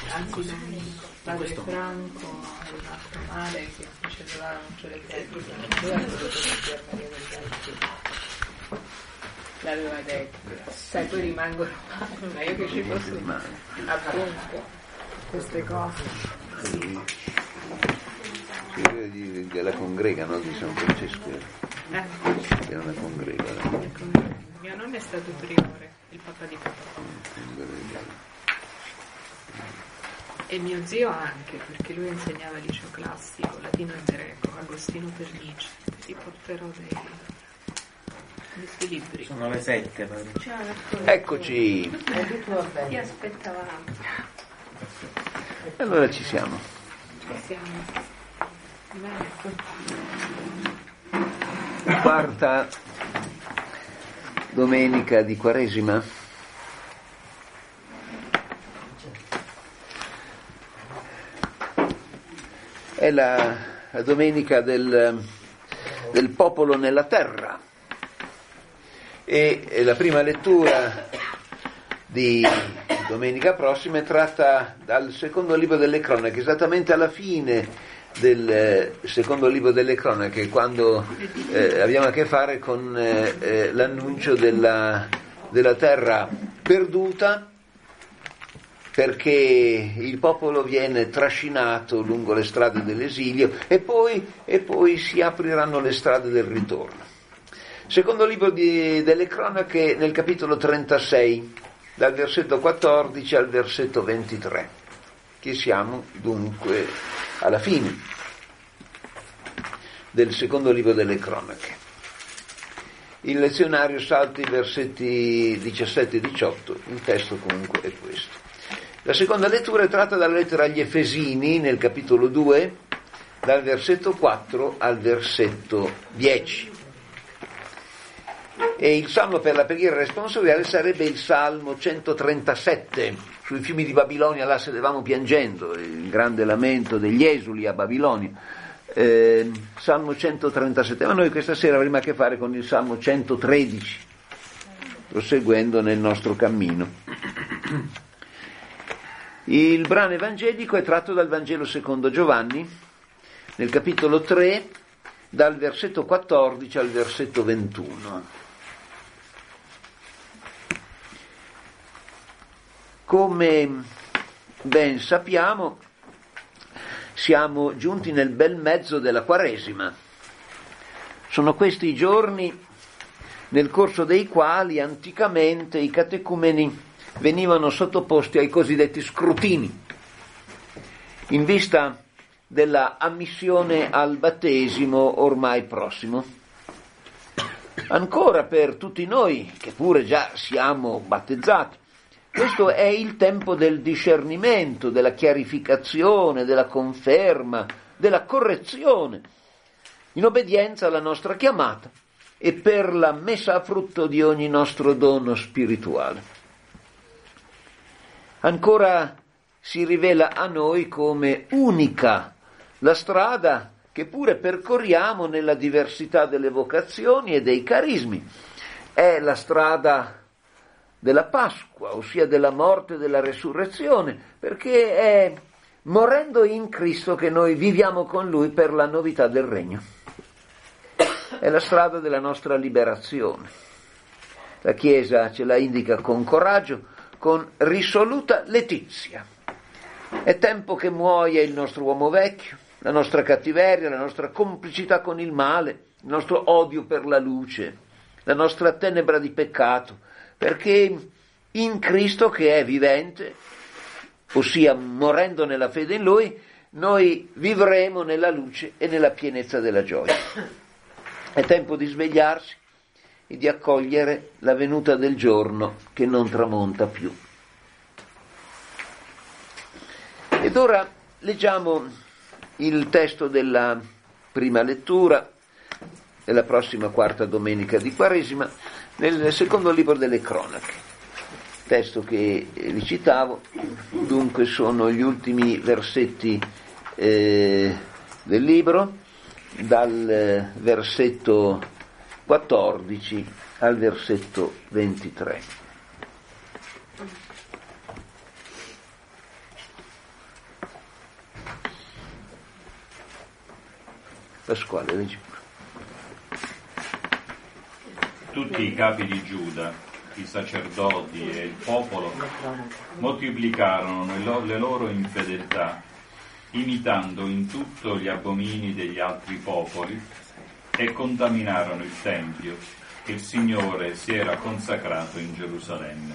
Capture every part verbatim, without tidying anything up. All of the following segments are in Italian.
antidomenico, padre Franco, un altro male che faceva un cioretto, dove ha voluto dire Maria del Gallo? L'aveva detto, sai, poi rimangono male, ma io che ci posso appunto queste cose. Sì. Sì, della congrega, no? Di San Francesco. Eh. Era una congrega. Mio nonno è stato priore, il papà di papà. E mio zio anche, perché lui insegnava liceo classico, latino e greco, Agostino Pernici. Ti porterò dei, questi libri. Sono le sette. Ciao, eccoci. Ti aspettavamo. Allora ci siamo. Ci siamo. Quarta domenica di Quaresima. È la, la domenica del, del popolo nella terra e, e la prima lettura di domenica prossima è tratta dal secondo libro delle cronache, esattamente alla fine del eh, secondo libro delle cronache, quando eh, abbiamo a che fare con eh, eh, l'annuncio della, della terra perduta, perché il popolo viene trascinato lungo le strade dell'esilio e poi, e poi si apriranno le strade del ritorno. Secondo libro di, delle cronache, nel capitolo trentasei, dal versetto quattordici al versetto ventitré, che siamo dunque alla fine del secondo libro delle cronache. Il lezionario salta i versetti diciassette e diciotto, il testo comunque è questo. La seconda lettura è tratta dalla lettera agli Efesini, nel capitolo due, dal versetto quattro al versetto dieci. E il salmo per la preghiera responsoriale sarebbe il salmo centotrentasette. Sui fiumi di Babilonia là sedevamo piangendo, il grande lamento degli esuli a Babilonia. Eh, salmo centotrentasette, ma noi questa sera avremo a che fare con il salmo centotredici, proseguendo nel nostro cammino. Il brano evangelico è tratto dal Vangelo secondo Giovanni, nel capitolo tre, dal versetto quattordici al versetto ventuno. Come ben sappiamo, siamo giunti nel bel mezzo della Quaresima. Sono questi i giorni nel corso dei quali anticamente i catecumeni venivano sottoposti ai cosiddetti scrutini, in vista della ammissione al battesimo ormai prossimo. Ancora per tutti noi, che pure già siamo battezzati, questo è il tempo del discernimento, della chiarificazione, della conferma, della correzione, in obbedienza alla nostra chiamata e per la messa a frutto di ogni nostro dono spirituale. Ancora si rivela a noi come unica la strada che pure percorriamo nella diversità delle vocazioni e dei carismi. È la strada della Pasqua, ossia della morte e della resurrezione, perché è morendo in Cristo che noi viviamo con Lui per la novità del regno. È la strada della nostra liberazione. La Chiesa ce la indica con coraggio, con risoluta letizia. È tempo che muoia il nostro uomo vecchio, la nostra cattiveria, la nostra complicità con il male, il nostro odio per la luce, la nostra tenebra di peccato, perché in Cristo che è vivente, ossia morendo nella fede in Lui, noi vivremo nella luce e nella pienezza della gioia. È tempo di svegliarsi e di accogliere la venuta del giorno che non tramonta più. Ed ora leggiamo il testo della prima lettura della prossima quarta domenica di Quaresima nel secondo libro delle cronache. Testo che vi citavo, dunque sono gli ultimi versetti eh, del libro, dal versetto quattordici al versetto ventitré. Pasquale, leggi. Tutti i capi di Giuda, i sacerdoti e il popolo moltiplicarono le loro infedeltà, imitando in tutto gli abomini degli altri popoli, e contaminarono il Tempio che il Signore si era consacrato in Gerusalemme.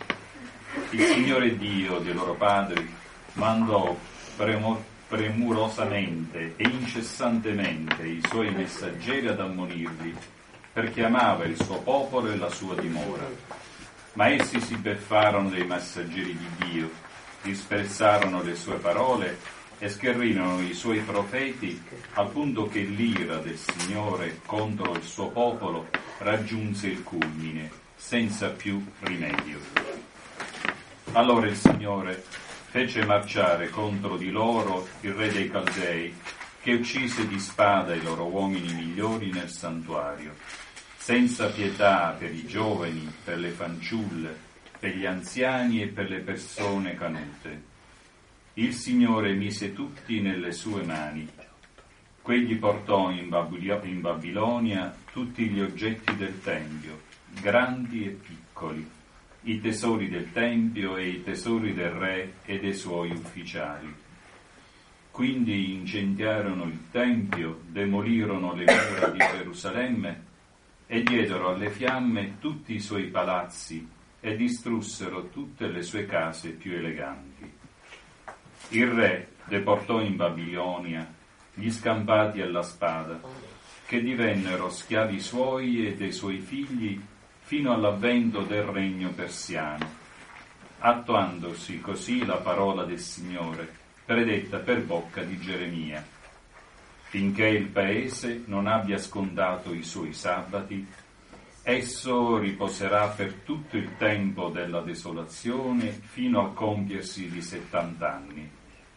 Il Signore Dio dei loro padri mandò premo- premurosamente e incessantemente i suoi messaggeri ad ammonirli, perché amava il suo popolo e la sua dimora. Ma essi si beffarono dei messaggeri di Dio, disprezzarono le sue parole e scherrirono i suoi profeti, al punto che l'ira del Signore contro il suo popolo raggiunse il culmine, senza più rimedio. Allora il Signore fece marciare contro di loro il re dei Caldei, che uccise di spada i loro uomini migliori nel santuario, senza pietà per i giovani, per le fanciulle, per gli anziani e per le persone canute. Il Signore mise tutti nelle sue mani. Quegli portò in Babilonia tutti gli oggetti del Tempio, grandi e piccoli, i tesori del Tempio e i tesori del re e dei suoi ufficiali. Quindi incendiarono il Tempio, demolirono le mura di Gerusalemme e diedero alle fiamme tutti i suoi palazzi e distrussero tutte le sue case più eleganti. Il re deportò in Babilonia gli scampati alla spada, che divennero schiavi suoi e dei suoi figli fino all'avvento del regno persiano, attuandosi così la parola del Signore, predetta per bocca di Geremia. Finché il paese non abbia scontato i suoi sabati, esso riposerà per tutto il tempo della desolazione fino a compiersi di settant'anni.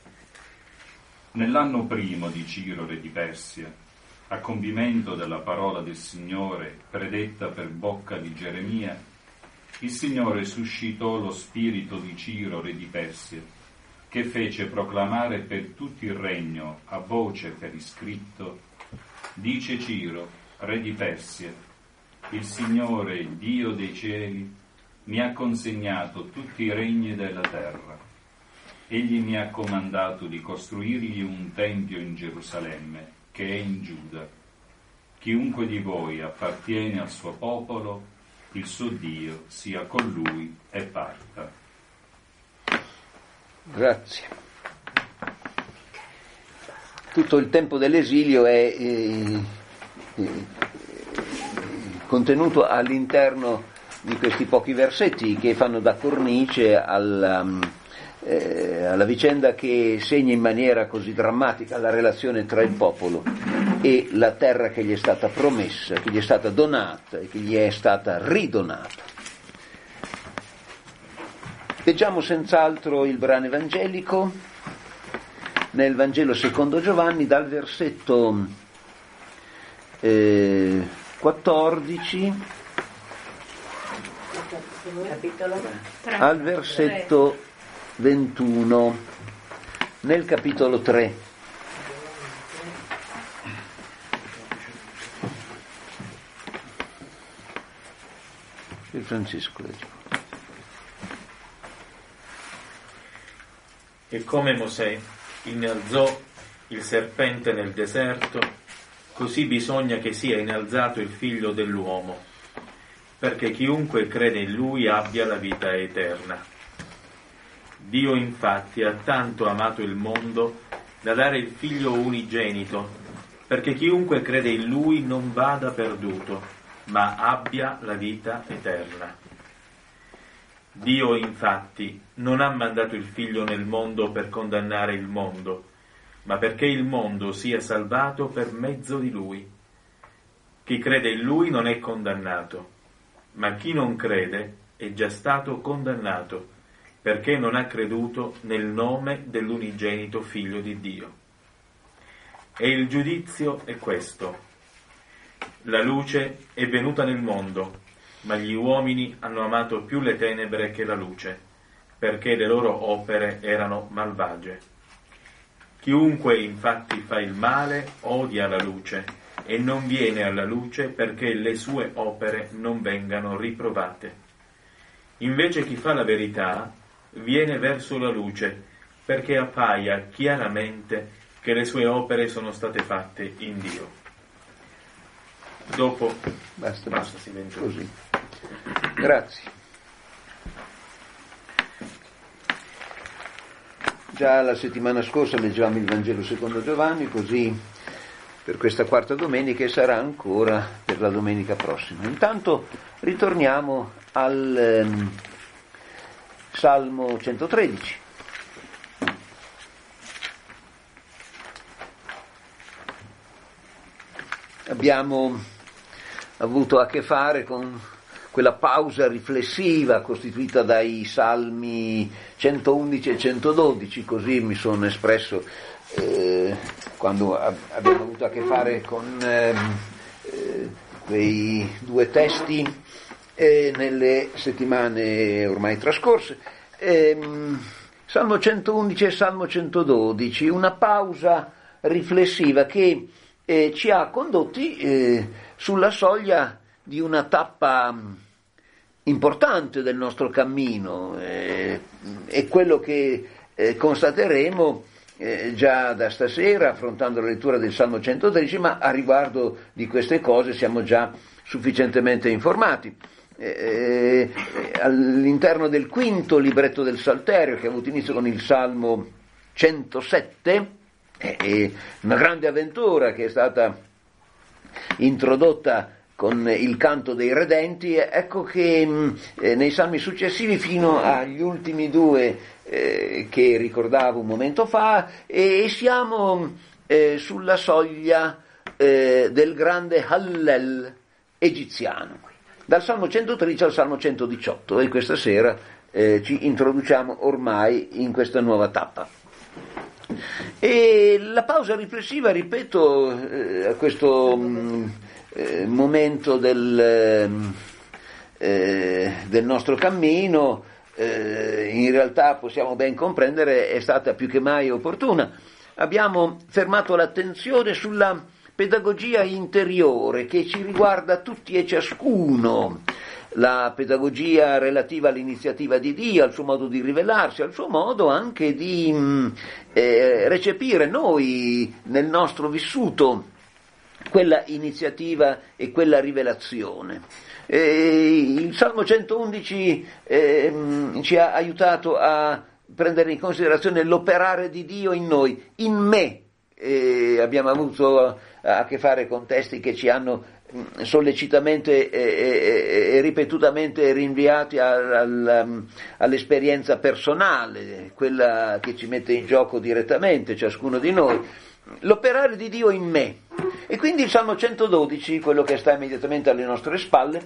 Nell'anno primo di Ciro re di Persia, a compimento della parola del Signore predetta per bocca di Geremia, il Signore suscitò lo spirito di Ciro re di Persia, che fece proclamare per tutto il regno a voce per iscritto: dice Ciro re di Persia, il Signore Dio dei cieli mi ha consegnato tutti i regni della terra. Egli mi ha comandato di costruirgli un tempio in Gerusalemme, che è in Giuda. Chiunque di voi appartiene al suo popolo, il suo Dio sia con lui e parta. Grazie. Tutto il tempo dell'esilio è eh, eh, contenuto all'interno di questi pochi versetti che fanno da cornice alla, eh, alla vicenda che segna in maniera così drammatica la relazione tra il popolo e la terra che gli è stata promessa, che gli è stata donata e che gli è stata ridonata. Leggiamo senz'altro il brano evangelico nel Vangelo secondo Giovanni dal versetto eh, quattordici al versetto ventuno, nel capitolo tre. Il Francesco legge. E come Mosè innalzò il serpente nel deserto, così bisogna che sia innalzato il figlio dell'uomo, perché chiunque crede in lui abbia la vita eterna. Dio infatti ha tanto amato il mondo da dare il figlio unigenito, perché chiunque crede in lui non vada perduto, ma abbia la vita eterna. Dio infatti non ha mandato il figlio nel mondo per condannare il mondo, ma perché il mondo sia salvato per mezzo di lui. Chi crede in lui non è condannato, ma chi non crede è già stato condannato, perché non ha creduto nel nome dell'unigenito figlio di Dio. E il giudizio è questo: la luce è venuta nel mondo, ma gli uomini hanno amato più le tenebre che la luce, perché le loro opere erano malvagie. Chiunque infatti fa il male odia la luce e non viene alla luce perché le sue opere non vengano riprovate. Invece chi fa la verità viene verso la luce perché appaia chiaramente che le sue opere sono state fatte in Dio. Dopo basta, basta, si vede così. Grazie. Già la settimana scorsa leggevamo il Vangelo secondo Giovanni, così per questa quarta domenica e sarà ancora per la domenica prossima. Intanto ritorniamo al ehm, Salmo centotredici. Abbiamo avuto a che fare con quella pausa riflessiva costituita dai Salmi centoundici e centododici, così mi sono espresso eh, quando ab- abbiamo avuto a che fare con eh, eh, quei due testi eh, nelle settimane ormai trascorse. Ehm, Salmo centoundici e Salmo centododici, una pausa riflessiva che eh, ci ha condotti eh, sulla soglia di una tappa importante del nostro cammino, eh, è quello che eh, constateremo eh, già da stasera affrontando la lettura del Salmo centotredici, ma a riguardo di queste cose siamo già sufficientemente informati. Eh, eh, all'interno del quinto libretto del Salterio, che ha avuto inizio con il Salmo centosette, eh, è una grande avventura che è stata introdotta con il canto dei redenti. Ecco che eh, nei salmi successivi fino agli ultimi due eh, che ricordavo un momento fa, e siamo eh, sulla soglia eh, del grande Hallel egiziano, dal Salmo centotredici al Salmo centodiciotto, e questa sera eh, ci introduciamo ormai in questa nuova tappa. E la pausa riflessiva, ripeto, eh, a questo mh, eh, momento del, eh, del nostro cammino, eh, in realtà possiamo ben comprendere, è stata più che mai opportuna. Abbiamo fermato l'attenzione sulla pedagogia interiore che ci riguarda tutti e ciascuno, la pedagogia relativa all'iniziativa di Dio, al suo modo di rivelarsi, al suo modo anche di eh, recepire noi nel nostro vissuto quella iniziativa e quella rivelazione. E il Salmo centoundici eh, ci ha aiutato a prendere in considerazione l'operare di Dio in noi, in me. E abbiamo avuto a che fare con testi che ci hanno sollecitamente e, e, e ripetutamente rinviati a, a, all'esperienza personale, quella che ci mette in gioco direttamente ciascuno di noi, l'operare di Dio in me. E quindi il Salmo centododici, quello che sta immediatamente alle nostre spalle,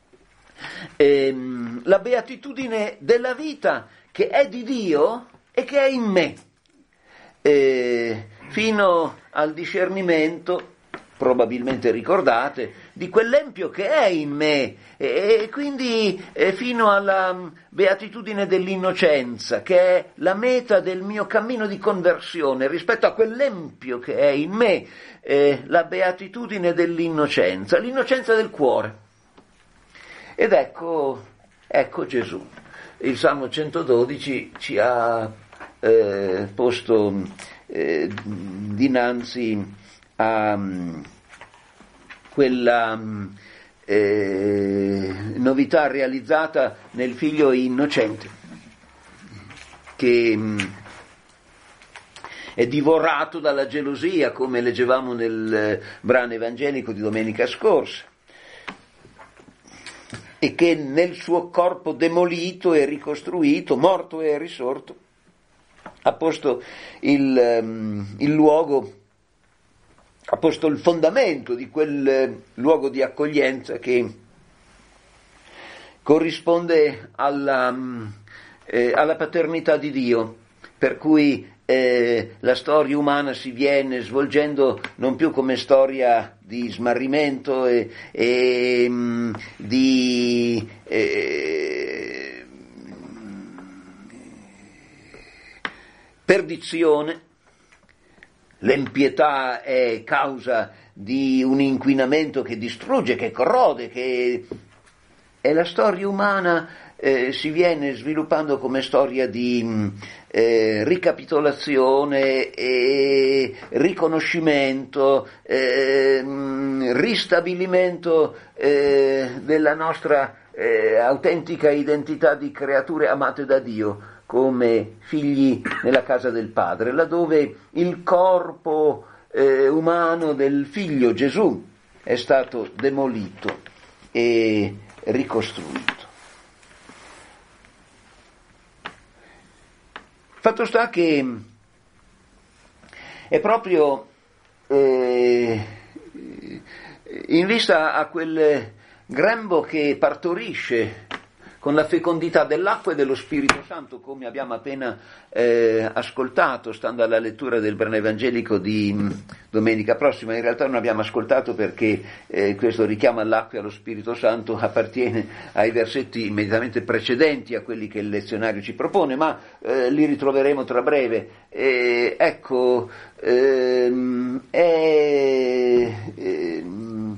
ehm, la beatitudine della vita che è di Dio e che è in me, eh, fino al discernimento, probabilmente ricordate, di quell'empio che è in me, e quindi eh, fino alla beatitudine dell'innocenza, che è la meta del mio cammino di conversione rispetto a quell'empio che è in me, eh, la beatitudine dell'innocenza, l'innocenza del cuore. Ed ecco, ecco Gesù. Il Salmo centododici ci ha eh, posto eh, dinanzi a quella eh, novità realizzata nel figlio innocente, che mh, è divorato dalla gelosia, come leggevamo nel eh, brano evangelico di domenica scorsa, e che nel suo corpo demolito e ricostruito, morto e risorto, ha posto il, um, il luogo ha posto il fondamento di quel eh, luogo di accoglienza che corrisponde alla, eh, alla paternità di Dio, per cui eh, la storia umana si viene svolgendo non più come storia di smarrimento e, e mh, di eh, perdizione, l'empietà è causa di un inquinamento che distrugge, che corrode, che... e la storia umana eh, si viene sviluppando come storia di eh, ricapitolazione e riconoscimento, eh, ristabilimento eh, della nostra eh, autentica identità di creature amate da Dio come figli nella casa del Padre, laddove il corpo eh, umano del figlio Gesù è stato demolito e ricostruito. Fatto sta che è proprio eh, in vista a quel grembo che partorisce con la fecondità dell'acqua e dello Spirito Santo, come abbiamo appena eh, ascoltato, stando alla lettura del brano evangelico di mh, domenica prossima. In realtà non abbiamo ascoltato perché eh, questo richiamo all'acqua e allo Spirito Santo appartiene ai versetti immediatamente precedenti a quelli che il lezionario ci propone, ma eh, li ritroveremo tra breve. Eh, ecco, ehm, è, ehm,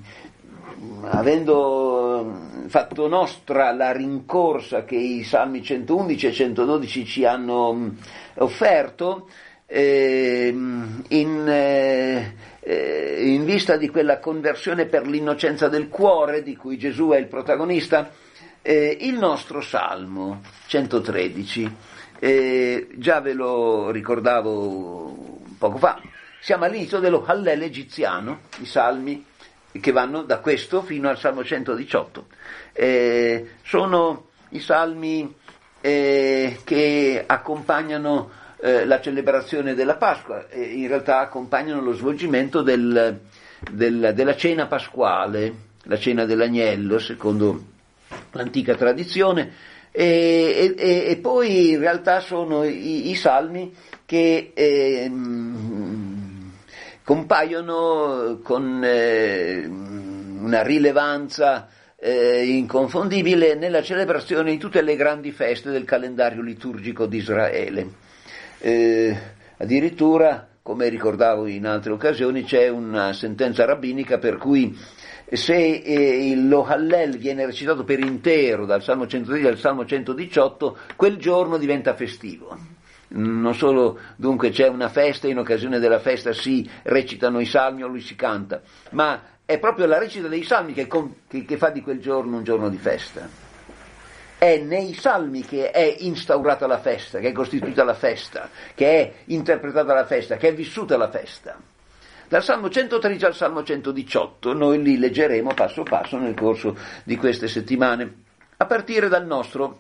avendo fatto nostra la rincorsa che i Salmi centoundici e centododici ci hanno mh, offerto, eh, in, eh, in vista di quella conversione per l'innocenza del cuore di cui Gesù è il protagonista, eh, il nostro Salmo centotredici, eh, già ve lo ricordavo poco fa, siamo all'inizio dello Hallel egiziano, i salmi che vanno da questo fino al Salmo centodiciotto. Eh, sono i salmi eh, che accompagnano eh, la celebrazione della Pasqua, eh, in realtà accompagnano lo svolgimento del, del, della cena pasquale, la cena dell'agnello, secondo l'antica tradizione, e, e, e poi in realtà sono i, i salmi che eh, compaiono con eh, una rilevanza eh, inconfondibile nella celebrazione di tutte le grandi feste del calendario liturgico di Israele. Eh, addirittura, come ricordavo in altre occasioni, c'è una sentenza rabbinica per cui se eh, il Lo Hallel viene recitato per intero dal Salmo centododici al Salmo centodiciotto, quel giorno diventa festivo. Non solo dunque c'è una festa, in occasione della festa si recitano i salmi o li si canta, ma è proprio la recita dei salmi che, che, che fa di quel giorno un giorno di festa. È nei salmi che è instaurata la festa, che è costituita la festa, che è interpretata la festa, che è vissuta la festa. Dal Salmo centotredici al Salmo centodiciotto noi li leggeremo passo passo nel corso di queste settimane, a partire dal nostro,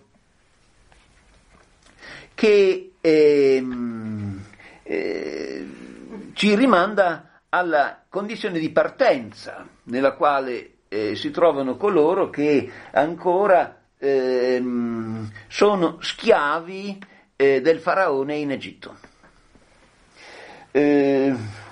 che eh, eh, ci rimanda alla condizione di partenza nella quale eh, si trovano coloro che ancora eh, sono schiavi eh, del faraone in Egitto. Eh,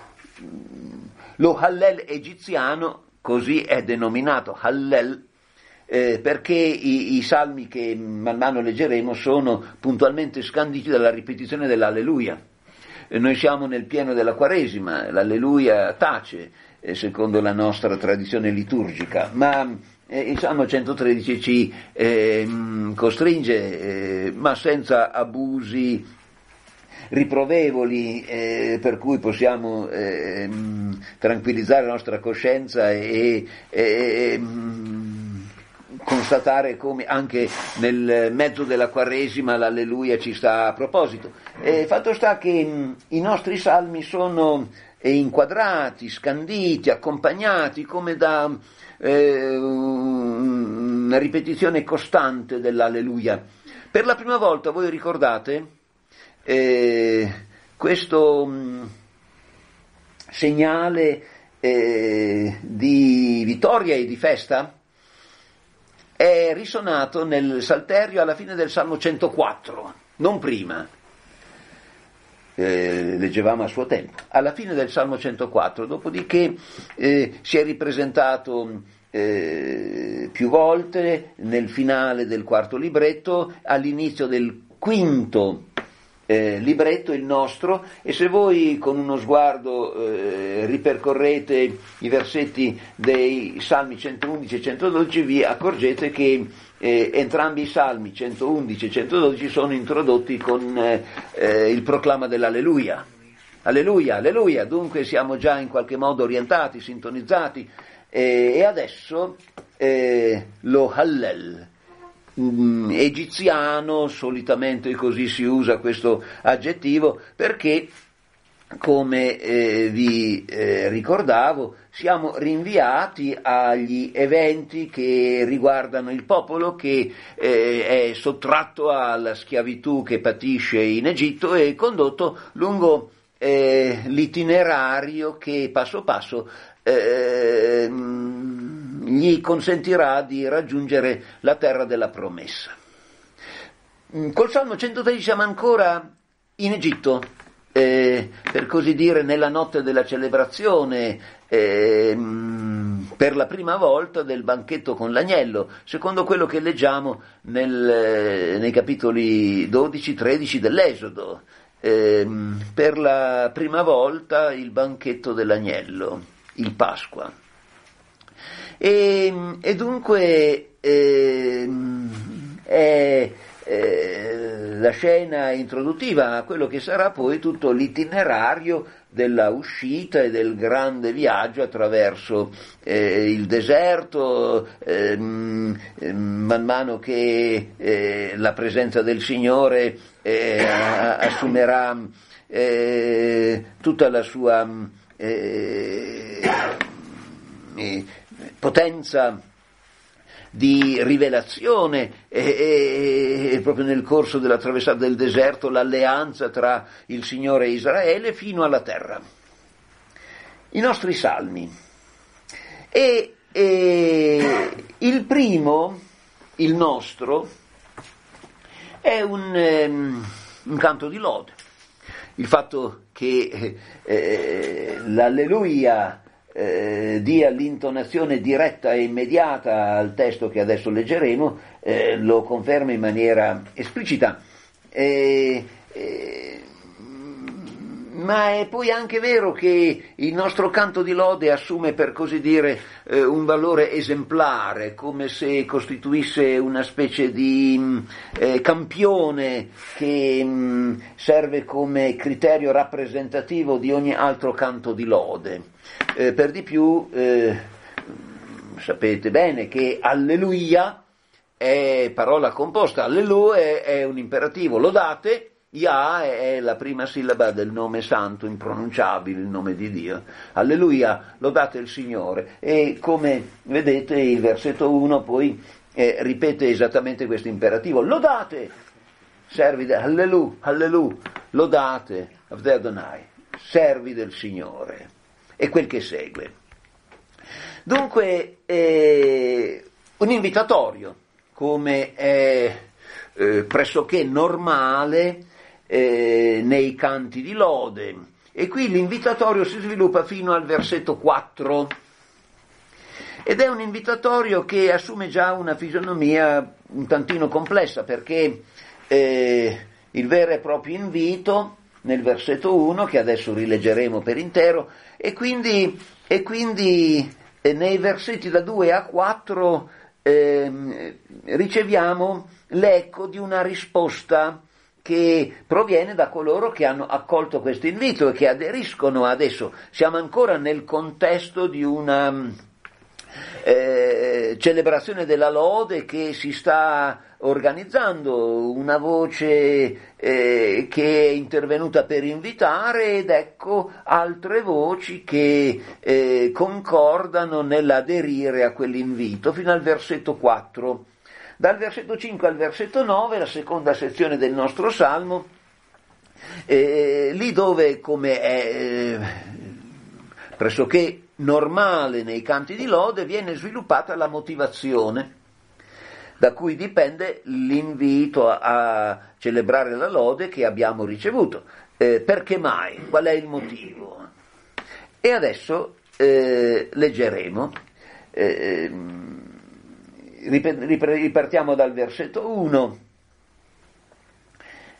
lo Hallel egiziano, così è denominato Hallel, Eh, perché i, i salmi che man mano leggeremo sono puntualmente scanditi dalla ripetizione dell'Alleluia. Eh, noi siamo nel pieno della Quaresima, l'Alleluia tace eh, secondo la nostra tradizione liturgica, ma eh, il Salmo centotredici ci eh, costringe, eh, ma senza abusi riprovevoli, eh, per cui possiamo eh, tranquillizzare la nostra coscienza e, e constatare come anche nel mezzo della Quaresima l'Alleluia ci sta a proposito. Eh, fatto sta che mh, i nostri salmi sono eh, inquadrati, scanditi, accompagnati come da eh, una ripetizione costante dell'Alleluia. Per la prima volta, voi ricordate, eh, questo mh, segnale eh, di vittoria e di festa è risuonato nel Salterio alla fine del Salmo centoquattro, non prima, eh, leggevamo a suo tempo, alla fine del Salmo centoquattro, dopodiché eh, si è ripresentato eh, più volte nel finale del quarto libretto, all'inizio del quinto eh, libretto, il nostro, e se voi con uno sguardo eh, ripercorrete i versetti dei Salmi centoundici e centododici, vi accorgete che eh, entrambi i Salmi centoundici e centododici sono introdotti con eh, eh, il proclama dell'Alleluia. Alleluia, alleluia, dunque siamo già in qualche modo orientati, sintonizzati, eh, e adesso eh, lo Hallel, mm, egiziano, solitamente così si usa questo aggettivo, perché, come eh, vi eh, ricordavo, siamo rinviati agli eventi che riguardano il popolo che eh, è sottratto alla schiavitù che patisce in Egitto e condotto lungo Eh, l'itinerario che passo passo eh, gli consentirà di raggiungere la terra della promessa. Col Salmo centotredici siamo ancora in Egitto, eh, per così dire nella notte della celebrazione, eh, per la prima volta del banchetto con l'agnello, secondo quello che leggiamo nel, nei capitoli dodici tredici dell'Esodo. Eh, per la prima volta il banchetto dell'agnello, il Pasqua. E, e dunque eh, è eh, la scena introduttiva a quello che sarà poi tutto l'itinerario della uscita e del grande viaggio attraverso eh, il deserto, eh, man mano che eh, la presenza del Signore eh, assumerà eh, tutta la sua eh, eh, potenza di rivelazione e, e, e proprio nel corso della traversata del deserto l'alleanza tra il Signore e Israele fino alla terra. I nostri salmi. E, e il primo, il nostro, è un, um, un canto di lode. Il fatto che eh, l'alleluia Eh, dia l'intonazione diretta e immediata al testo che adesso leggeremo, eh, lo conferma in maniera esplicita, eh, eh, ma è poi anche vero che il nostro canto di lode assume, per così dire, eh, un valore esemplare, come se costituisse una specie di eh, campione che mh, serve come criterio rappresentativo di ogni altro canto di lode. Eh, per di più eh, sapete bene che alleluia è parola composta, alleluia è, è un imperativo, lodate, Yah è la prima sillaba del nome santo, impronunciabile, il nome di Dio, alleluia, lodate il Signore, e come vedete il versetto uno poi eh, ripete esattamente questo imperativo, lodate, servi del allelu, allelu, lodate, Avdei Adonai, servi del Signore. E quel che segue. Dunque, eh, un invitatorio, come è eh, pressoché normale eh, nei canti di lode, e qui l'invitatorio si sviluppa fino al versetto quattro, ed è un invitatorio che assume già una fisionomia un tantino complessa, perché eh, il vero e proprio invito nel versetto uno, che adesso rileggeremo per intero, e quindi, e quindi eh, nei versetti da due a quattro eh, riceviamo l'eco di una risposta che proviene da coloro che hanno accolto questo invito e che aderiscono adesso. Siamo ancora nel contesto di una eh, celebrazione della lode che si sta organizzando, una voce eh, che è intervenuta per invitare, ed ecco altre voci che eh, concordano nell'aderire a quell'invito, fino al versetto quattro. Dal versetto cinque al versetto nove, la seconda sezione del nostro Salmo, eh, lì dove, come è eh, pressoché normale nei canti di lode, viene sviluppata la motivazione da cui dipende l'invito a, a celebrare la lode che abbiamo ricevuto. Eh, perché mai? Qual è il motivo? E adesso eh, leggeremo, eh, ripartiamo dal versetto uno,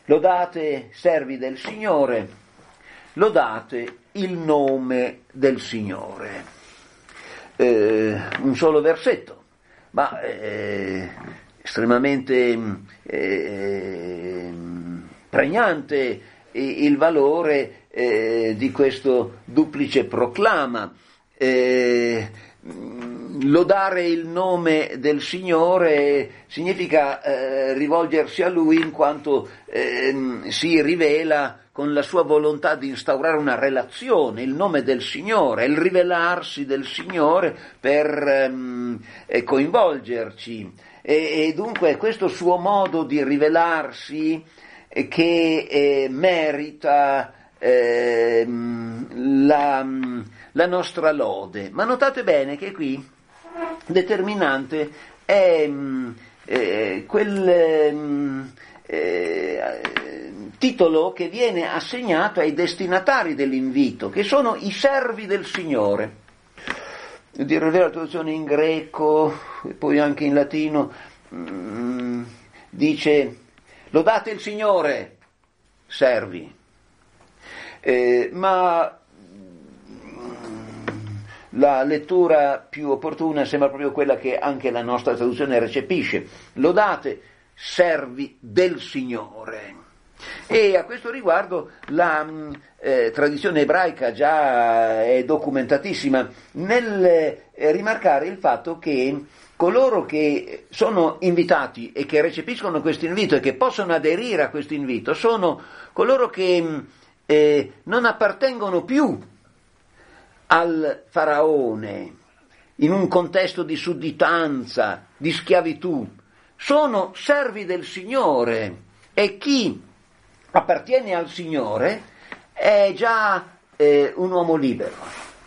lodate servi del Signore, lodate il nome del Signore. Eh, un solo versetto, ma eh, estremamente eh, pregnante il valore eh, di questo duplice proclama. Eh, lodare il nome del Signore significa eh, rivolgersi a Lui in quanto eh, si rivela con la sua volontà di instaurare una relazione, il nome del Signore, il rivelarsi del Signore per ehm, coinvolgerci. E, e dunque questo suo modo di rivelarsi eh, che eh, merita eh, la, la nostra lode. Ma notate bene che qui determinante è eh, quel eh, eh, titolo che viene assegnato ai destinatari dell'invito, che sono i servi del Signore. Devo dire la traduzione in greco e poi anche in latino mh, dice lodate il Signore, servi, eh, ma la lettura più opportuna sembra proprio quella che anche la nostra traduzione recepisce, lodate servi del Signore. E a questo riguardo la eh, tradizione ebraica già è documentatissima nel eh, rimarcare il fatto che coloro che sono invitati e che recepiscono questo invito e che possono aderire a questo invito sono coloro che eh, non appartengono più al faraone in un contesto di sudditanza, di schiavitù, sono servi del Signore, e chi appartiene al Signore è già eh, un uomo libero.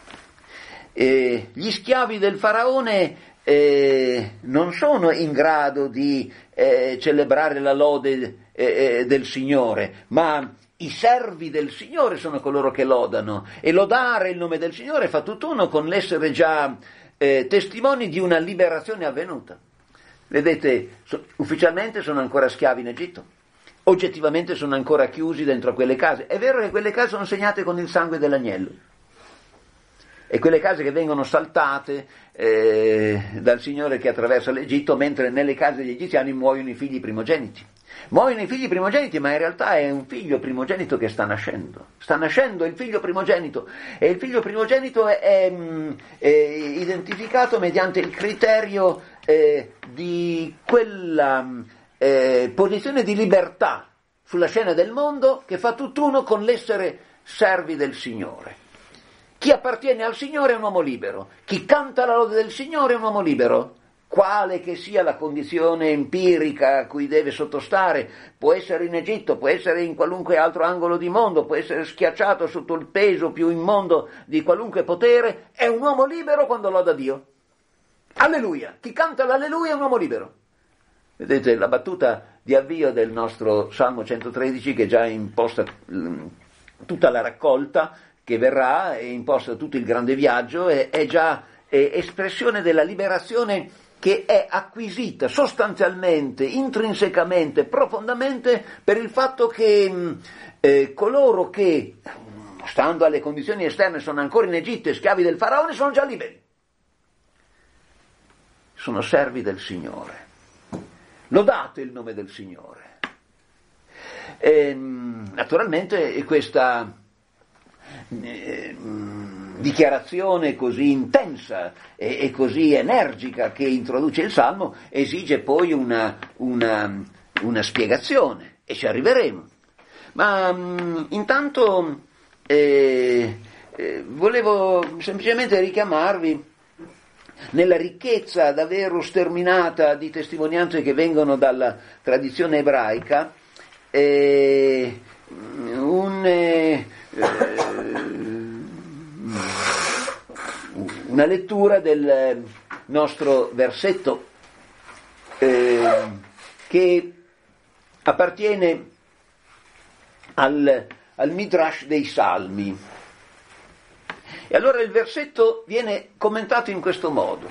Eh, gli schiavi del faraone eh, non sono in grado di eh, celebrare la lode eh, del Signore, ma i servi del Signore sono coloro che lodano, e lodare il nome del Signore fa tutt'uno con l'essere già eh, testimoni di una liberazione avvenuta. Vedete, so, ufficialmente sono ancora schiavi in Egitto, oggettivamente sono ancora chiusi dentro a quelle case. È vero che quelle case sono segnate con il sangue dell'agnello, e quelle case che vengono saltate eh, dal Signore che attraversa l'Egitto, mentre nelle case degli egiziani muoiono i figli primogeniti. Muoiono i figli primogeniti, ma in realtà è un figlio primogenito che sta nascendo. Sta nascendo il figlio primogenito, e il figlio primogenito è, è, è identificato mediante il criterio eh, di quella eh, posizione di libertà sulla scena del mondo che fa tutt'uno con l'essere servi del Signore. Chi appartiene al Signore è un uomo libero, chi canta la lode del Signore è un uomo libero. Quale che sia la condizione empirica a cui deve sottostare, può essere in Egitto, può essere in qualunque altro angolo di mondo, può essere schiacciato sotto il peso più immondo di qualunque potere, è un uomo libero quando loda Dio. Alleluia! Chi canta l'alleluia è un uomo libero. Vedete la battuta di avvio del nostro Salmo centotredici, che già imposta tutta la raccolta che verrà, e imposta tutto il grande viaggio, è, è già è espressione della liberazione che è acquisita sostanzialmente, intrinsecamente, profondamente, per il fatto che eh, coloro che, stando alle condizioni esterne, sono ancora in Egitto e schiavi del faraone, sono già liberi. Sono servi del Signore. Lodate il nome del Signore. E, naturalmente questa eh, dichiarazione così intensa e, e così energica che introduce il Salmo esige poi una, una, una spiegazione, e ci arriveremo. Ma mh, intanto eh, eh, volevo semplicemente richiamarvi nella ricchezza davvero sterminata di testimonianze che vengono dalla tradizione ebraica, eh, un, eh, una lettura del nostro versetto eh, che appartiene al, al Midrash dei Salmi. E allora il versetto viene commentato in questo modo: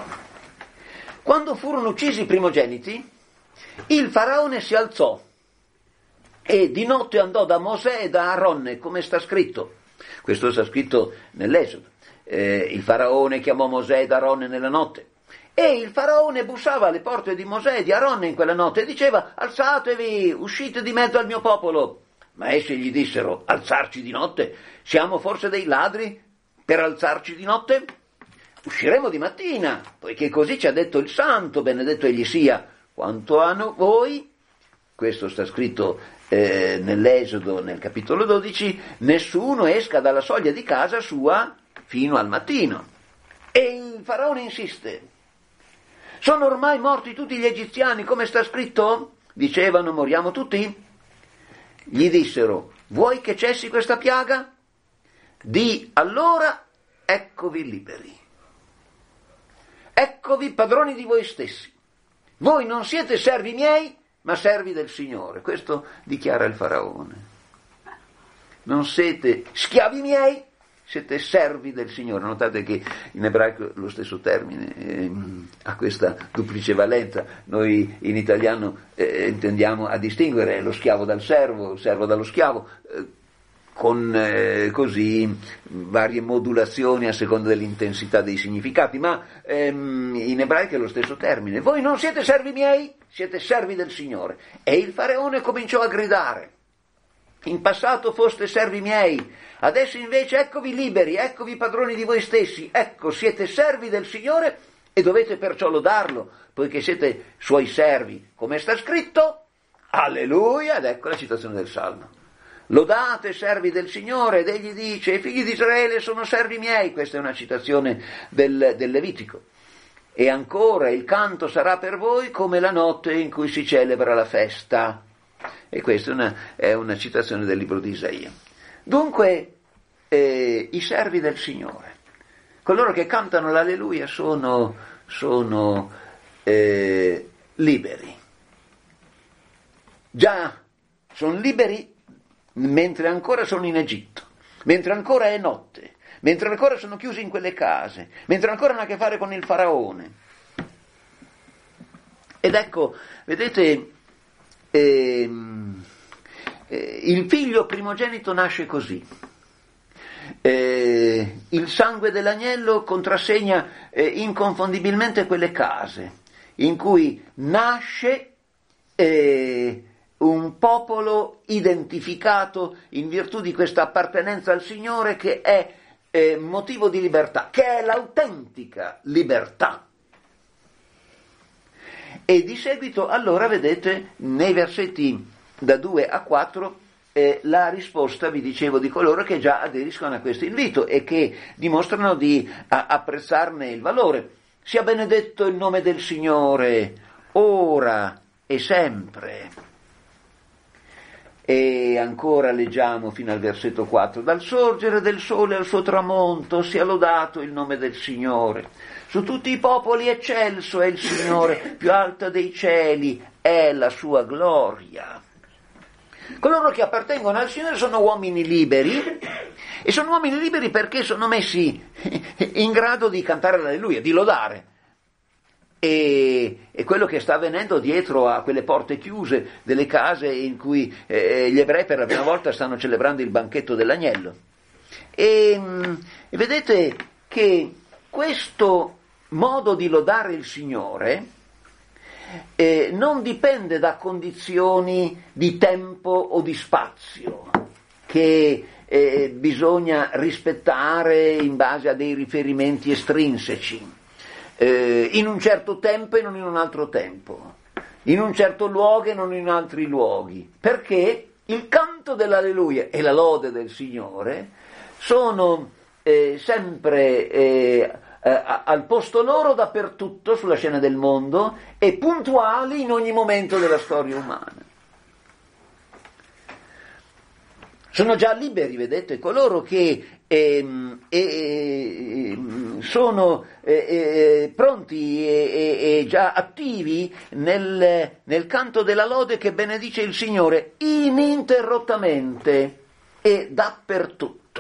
quando furono uccisi i primogeniti, il faraone si alzò e di notte andò da Mosè e da Aronne, come sta scritto. Questo sta scritto nell'Esodo. Eh, il faraone chiamò Mosè ed Aronne nella notte. E il faraone bussava alle porte di Mosè e di Aronne in quella notte e diceva: alzatevi, uscite di mezzo al mio popolo. Ma essi gli dissero: alzarci di notte? Siamo forse dei ladri per alzarci di notte? Usciremo di mattina, poiché così ci ha detto il santo, benedetto egli sia. Quanto a voi, questo sta scritto eh, nell'Esodo, nel capitolo dodici, nessuno esca dalla soglia di casa sua fino al mattino. E il faraone insiste: sono ormai morti tutti gli egiziani, come sta scritto? Dicevano: moriamo tutti? Gli dissero: vuoi che cessi questa piaga? Di allora, eccovi liberi. Eccovi padroni di voi stessi. Voi non siete servi miei, ma servi del Signore. Questo dichiara il faraone. Non siete schiavi miei, siete servi del Signore. Notate che in ebraico lo stesso termine eh, ha questa duplice valenza. Noi in italiano eh, intendiamo a distinguere lo schiavo dal servo, il servo dallo schiavo, eh, con eh, così varie modulazioni a seconda dell'intensità dei significati, ma ehm, in ebraico è lo stesso termine. Voi non siete servi miei, siete servi del Signore. E il faraone cominciò a gridare: in passato foste servi miei, adesso invece eccovi liberi, eccovi padroni di voi stessi, ecco siete servi del Signore e dovete perciò lodarlo, poiché siete suoi servi, come sta scritto. Alleluia, ed ecco la citazione del Salmo. Lodate servi del Signore, ed egli dice: i figli di Israele sono servi miei. Questa è una citazione del, del Levitico. E ancora, il canto sarà per voi come la notte in cui si celebra la festa. E questa è una, è una citazione del libro di Isaia. Dunque, eh, i servi del Signore, coloro che cantano l'alleluia, sono, sono eh, liberi. Già, sono liberi mentre ancora sono in Egitto, mentre ancora è notte, mentre ancora sono chiusi in quelle case, mentre ancora hanno a che fare con il faraone. Ed ecco, vedete, ehm, eh, il figlio primogenito nasce così. Eh, il sangue dell'agnello contrassegna eh, inconfondibilmente quelle case in cui nasce eh, un popolo identificato in virtù di questa appartenenza al Signore, che è eh, motivo di libertà, che è l'autentica libertà. E di seguito, allora, vedete, nei versetti da due a quattro, eh, la risposta, vi dicevo, di coloro che già aderiscono a questo invito e che dimostrano di a, apprezzarne il valore. Sia benedetto il nome del Signore, ora e sempre. E ancora leggiamo fino al versetto quattro: dal sorgere del sole al suo tramonto sia lodato il nome del Signore. Su tutti i popoli eccelso è il Signore, più alta dei cieli è la sua gloria. Coloro che appartengono al Signore sono uomini liberi, e sono uomini liberi perché sono messi in grado di cantare l'alleluia, di lodare. E, e quello che sta avvenendo dietro a quelle porte chiuse delle case in cui eh, gli ebrei per la prima volta stanno celebrando il banchetto dell'agnello. E, e vedete che questo modo di lodare il Signore eh, non dipende da condizioni di tempo o di spazio che eh, bisogna rispettare in base a dei riferimenti estrinseci. Eh, in un certo tempo e non in un altro tempo, in un certo luogo e non in altri luoghi, perché il canto dell'alleluia e la lode del Signore sono eh, sempre eh, eh, al posto loro dappertutto sulla scena del mondo e puntuali in ogni momento della storia umana. Sono già liberi, vedete, coloro che eh, eh, sono eh, eh, pronti e, e già attivi nel, nel canto della lode che benedice il Signore ininterrottamente e dappertutto.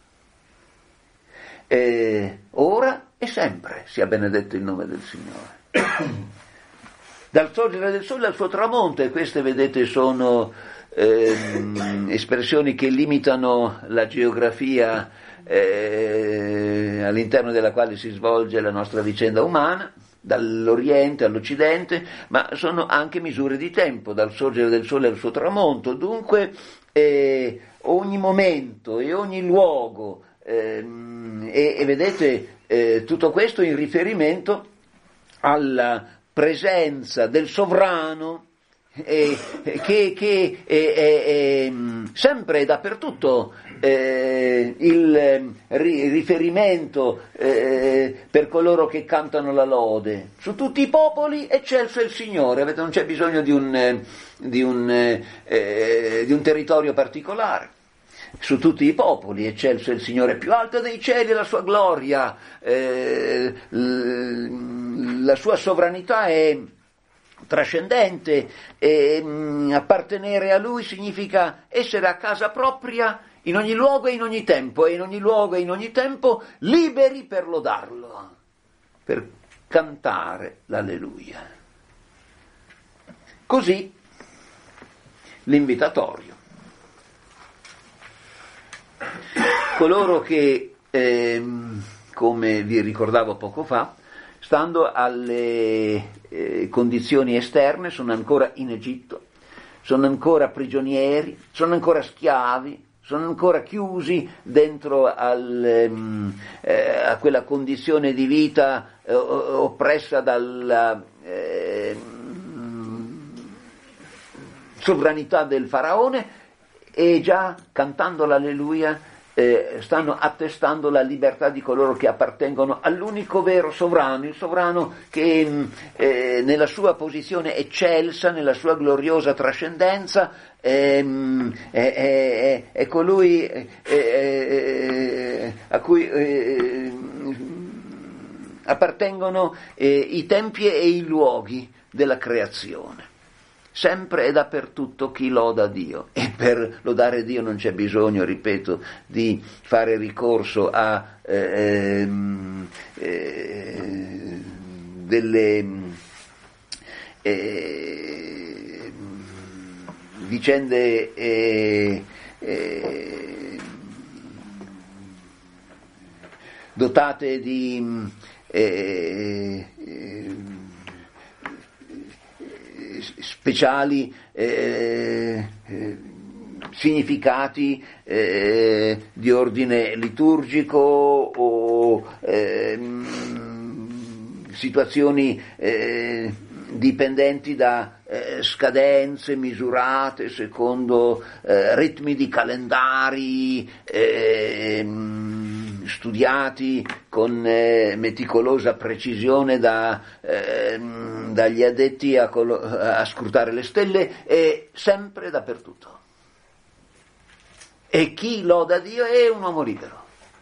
Eh, ora e sempre sia benedetto il nome del Signore. Dal sorgere del sole al suo tramonto, e queste, vedete, sono ehm, espressioni che limitano la geografia eh, all'interno della quale si svolge la nostra vicenda umana, dall'Oriente all'Occidente, ma sono anche misure di tempo, dal sorgere del sole al suo tramonto. Dunque eh, ogni momento e ogni luogo, ehm, e, e vedete eh, tutto questo in riferimento alla presenza del sovrano eh, che, che è, è, è sempre e dappertutto eh, il eh, riferimento eh, per coloro che cantano la lode. Su tutti i popoli eccelso è il Signore, non c'è bisogno di un, eh, di un, eh, di un territorio particolare. Su tutti i popoli eccelso è il Signore, più alto dei cieli è la sua gloria, eh, la sua sovranità è trascendente, e mh, appartenere a Lui significa essere a casa propria in ogni luogo e in ogni tempo, e in ogni luogo e in ogni tempo liberi per lodarlo, per cantare l'alleluia. Così l'invitatorio. Coloro che, ehm, come vi ricordavo poco fa, stando alle eh, condizioni esterne, sono ancora in Egitto, sono ancora prigionieri, sono ancora schiavi, sono ancora chiusi dentro al, ehm, eh, a quella condizione di vita eh, oppressa dalla eh, sovranità del faraone, e già cantando l'alleluia eh, stanno attestando la libertà di coloro che appartengono all'unico vero sovrano, il sovrano che eh, nella sua posizione eccelsa, nella sua gloriosa trascendenza, ehm, è, è, è colui è, è, a cui eh, appartengono eh, i tempi e i luoghi della creazione. Sempre e dappertutto chi loda Dio, e per lodare Dio non c'è bisogno, ripeto, di fare ricorso a eh, eh, delle eh, vicende eh, eh, dotate di eh, eh, speciali eh, eh, significati eh, di ordine liturgico o eh, situazioni eh, dipendenti da eh, scadenze misurate secondo eh, ritmi di calendari eh, studiati con eh, meticolosa precisione da, eh, dagli addetti a, colo- a scrutare le stelle, e sempre dappertutto. E chi loda Dio è un uomo libero.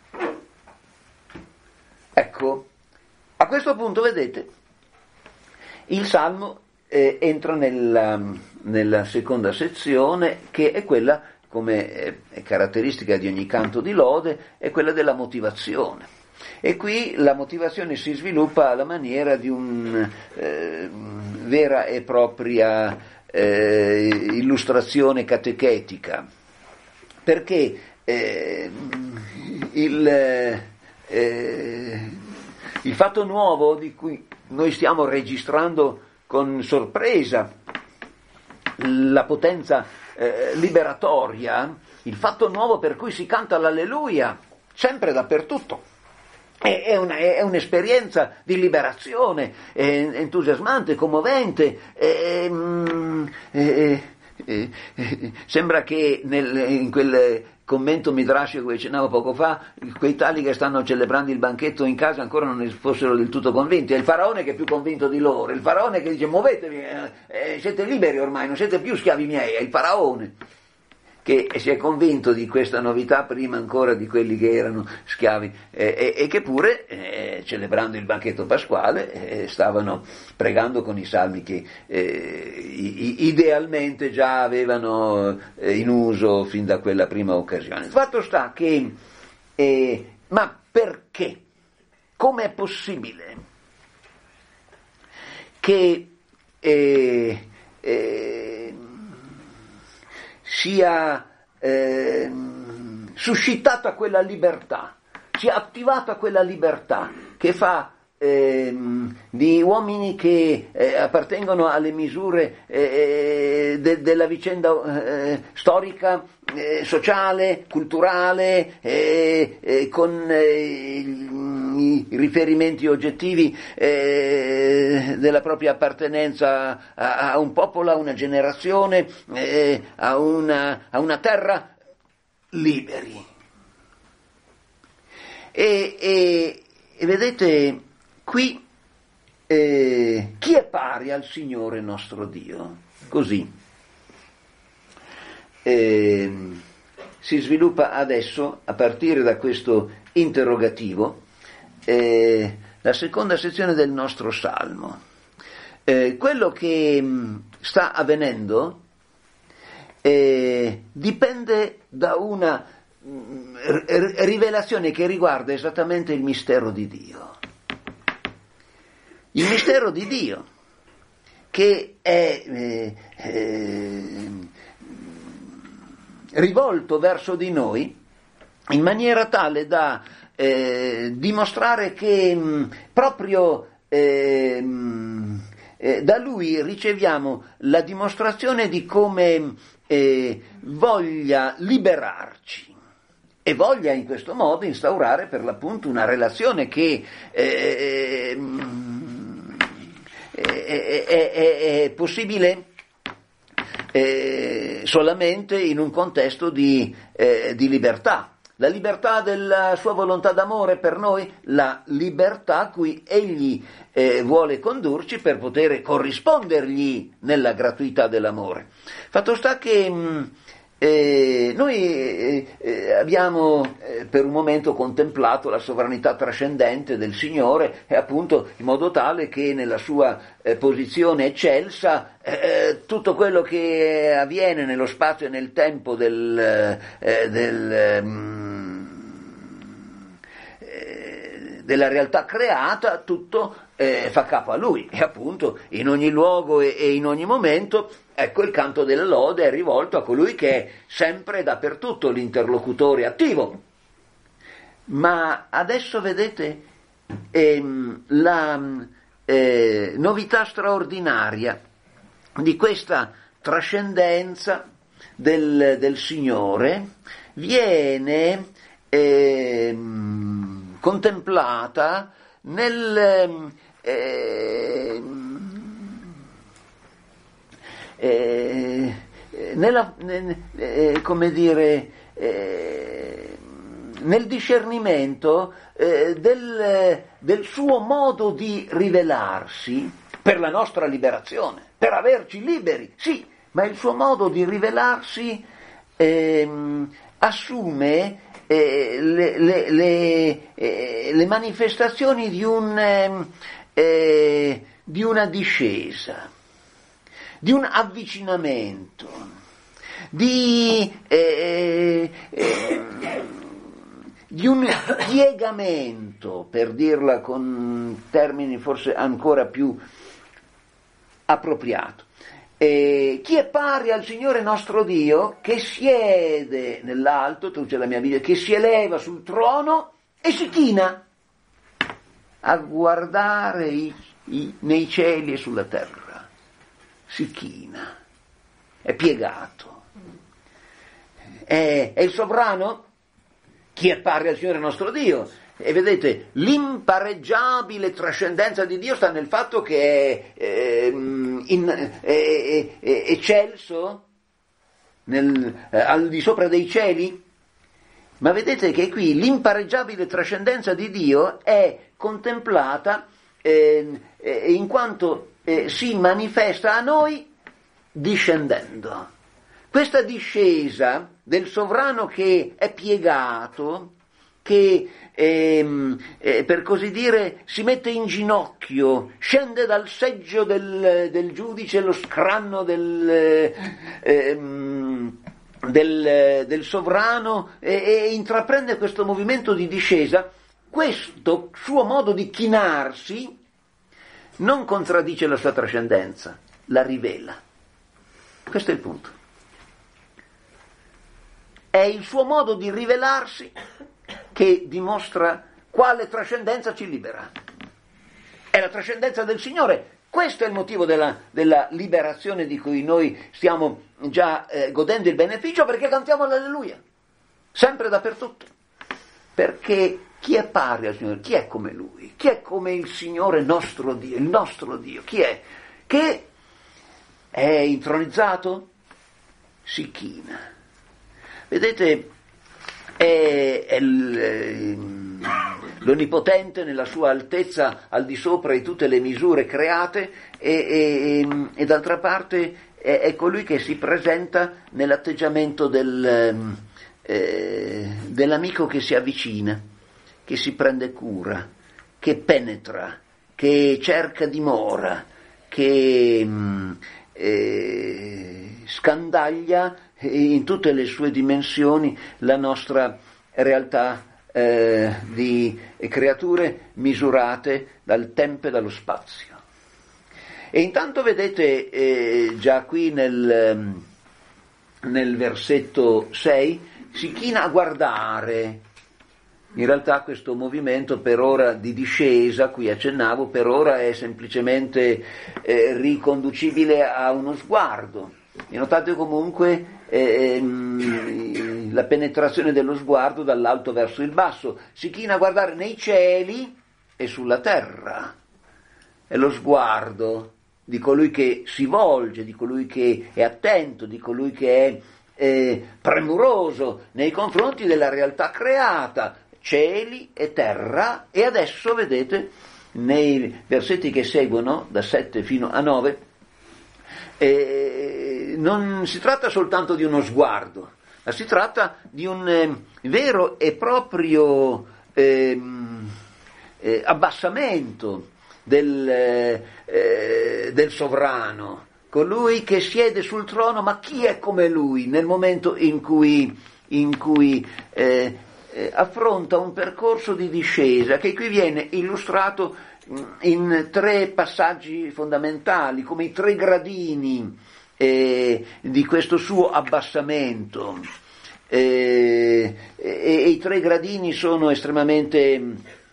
Ecco, a questo punto vedete, il Salmo eh, entra nella, nella seconda sezione, che è quella, come è caratteristica di ogni canto di lode, è quella della motivazione. E qui la motivazione si sviluppa alla maniera di una eh, vera e propria eh, illustrazione catechetica, perché eh, il, eh, il fatto nuovo di cui noi stiamo registrando con sorpresa la potenza Eh, liberatoria, il fatto nuovo per cui si canta l'alleluia sempre dappertutto, è, è, una, è un'esperienza di liberazione, è entusiasmante, commovente, è, è, è, è, sembra che nel, in quel commento midrashico che accennavo poco fa, quei tali che stanno celebrando il banchetto in casa ancora non ne fossero del tutto convinti. È il faraone che è più convinto di loro, il faraone che dice muovetevi, eh, siete liberi ormai, non siete più schiavi miei. È il faraone che si è convinto di questa novità prima ancora di quelli che erano schiavi eh, e, e che pure eh, celebrando il banchetto pasquale eh, stavano pregando con i salmi che eh, idealmente già avevano eh, in uso fin da quella prima occasione. Il fatto sta che eh, ma perché? Come è possibile che eh, eh, sia eh, suscitata quella libertà, sia attivata quella libertà che fa eh, di uomini che eh, appartengono alle misure eh, de, della vicenda eh, storica, eh, sociale, culturale, eh, eh, con eh, i riferimenti oggettivi eh, della propria appartenenza a, a un popolo, a una generazione, eh, a, una, a una terra, liberi. E, e, e vedete, qui eh, chi è pari al Signore nostro Dio? Così eh, si sviluppa adesso, a partire da questo interrogativo, eh, la seconda sezione del nostro Salmo. Eh, quello che mh, sta avvenendo eh, dipende da una mh, r- rivelazione che riguarda esattamente il mistero di Dio. Il mistero di Dio, che è eh, eh, rivolto verso di noi in maniera tale da eh, dimostrare che mh, proprio eh, mh, eh, da Lui riceviamo la dimostrazione di come eh, voglia liberarci e voglia in questo modo instaurare per l'appunto una relazione che eh, mh, È, è, è, è possibile eh, solamente in un contesto di, eh, di libertà. La libertà della sua volontà d'amore per noi, la libertà a cui egli eh, vuole condurci per poter corrispondergli nella gratuità dell'amore. Fatto sta che mh, Eh, noi eh, abbiamo eh, per un momento contemplato la sovranità trascendente del Signore, e appunto in modo tale che nella sua eh, posizione eccelsa eh, tutto quello che avviene nello spazio e nel tempo del, eh, del, mm, eh, della realtà creata, tutto eh, fa capo a Lui, e appunto in ogni luogo e, e in ogni momento. Ecco, il canto della lode è rivolto a colui che è sempre e dappertutto l'interlocutore attivo. Ma adesso vedete ehm, la eh, novità straordinaria di questa trascendenza del, del Signore viene ehm, contemplata nel eh, Eh, nella, eh, come dire, eh, nel discernimento eh, del, del suo modo di rivelarsi per la nostra liberazione, per averci liberi, sì, ma il suo modo di rivelarsi eh, assume eh, le, le, le, eh, le manifestazioni di, un, eh, di una discesa, di un avvicinamento, di, eh, eh, di un piegamento, per dirla con termini forse ancora più appropriato. Eh, chi è pari al Signore nostro Dio, che siede nell'alto, traduce la mia Bibbia, che si eleva sul trono e si china a guardare i, i, nei cieli e sulla terra. Si china, è piegato, è, è il sovrano, chi è pari al Signore nostro Dio. E vedete, l'impareggiabile trascendenza di Dio sta nel fatto che è, eh, in, è, è, è eccelso nel, eh, al di sopra dei cieli, ma vedete che qui l'impareggiabile trascendenza di Dio è contemplata eh, eh, in quanto Eh, si manifesta a noi discendendo. Questa discesa del sovrano che è piegato, che ehm, eh, per così dire si mette in ginocchio, scende dal seggio del, del giudice, lo scranno del, ehm, del, del sovrano e, e intraprende questo movimento di discesa. Questo suo modo di chinarsi non contraddice la sua trascendenza, la rivela. Questo è il punto. è il suo modo di rivelarsi che dimostra quale trascendenza ci libera. È la trascendenza del Signore. Questo è il motivo della, della liberazione di cui noi stiamo già eh, godendo il beneficio, perché cantiamo l'alleluia, sempre dappertutto. Perché chi è pari al Signore? Chi è come Lui? Chi è come il Signore nostro Dio, il nostro Dio? Chi è? Che è intronizzato? Si china. Vedete, è, è l'Onnipotente nella sua altezza al di sopra di tutte le misure create e, e, e d'altra parte è, è colui che si presenta nell'atteggiamento del, eh, dell'amico che si avvicina, che si prende cura, che penetra, che cerca dimora, che eh, scandaglia in tutte le sue dimensioni la nostra realtà eh, di creature misurate dal tempo e dallo spazio. E intanto vedete eh, già qui nel, nel versetto sei si china a guardare. In realtà questo movimento per ora di discesa, qui accennavo, per ora è semplicemente eh, riconducibile a uno sguardo. E notate comunque eh, la penetrazione dello sguardo dall'alto verso il basso. Si china a guardare nei cieli e sulla terra. È lo sguardo di colui che si volge, di colui che è attento, di colui che è eh, premuroso nei confronti della realtà creata, cieli e terra. E adesso vedete nei versetti che seguono, da sette fino a nove, eh, non si tratta soltanto di uno sguardo, ma si tratta di un eh, vero e proprio eh, eh, abbassamento del, eh, del sovrano, colui che siede sul trono. Ma chi è come lui nel momento in cui, in cui eh, eh, affronta un percorso di discesa che qui viene illustrato in tre passaggi fondamentali, come i tre gradini eh, di questo suo abbassamento. Eh, e, e i tre gradini sono estremamente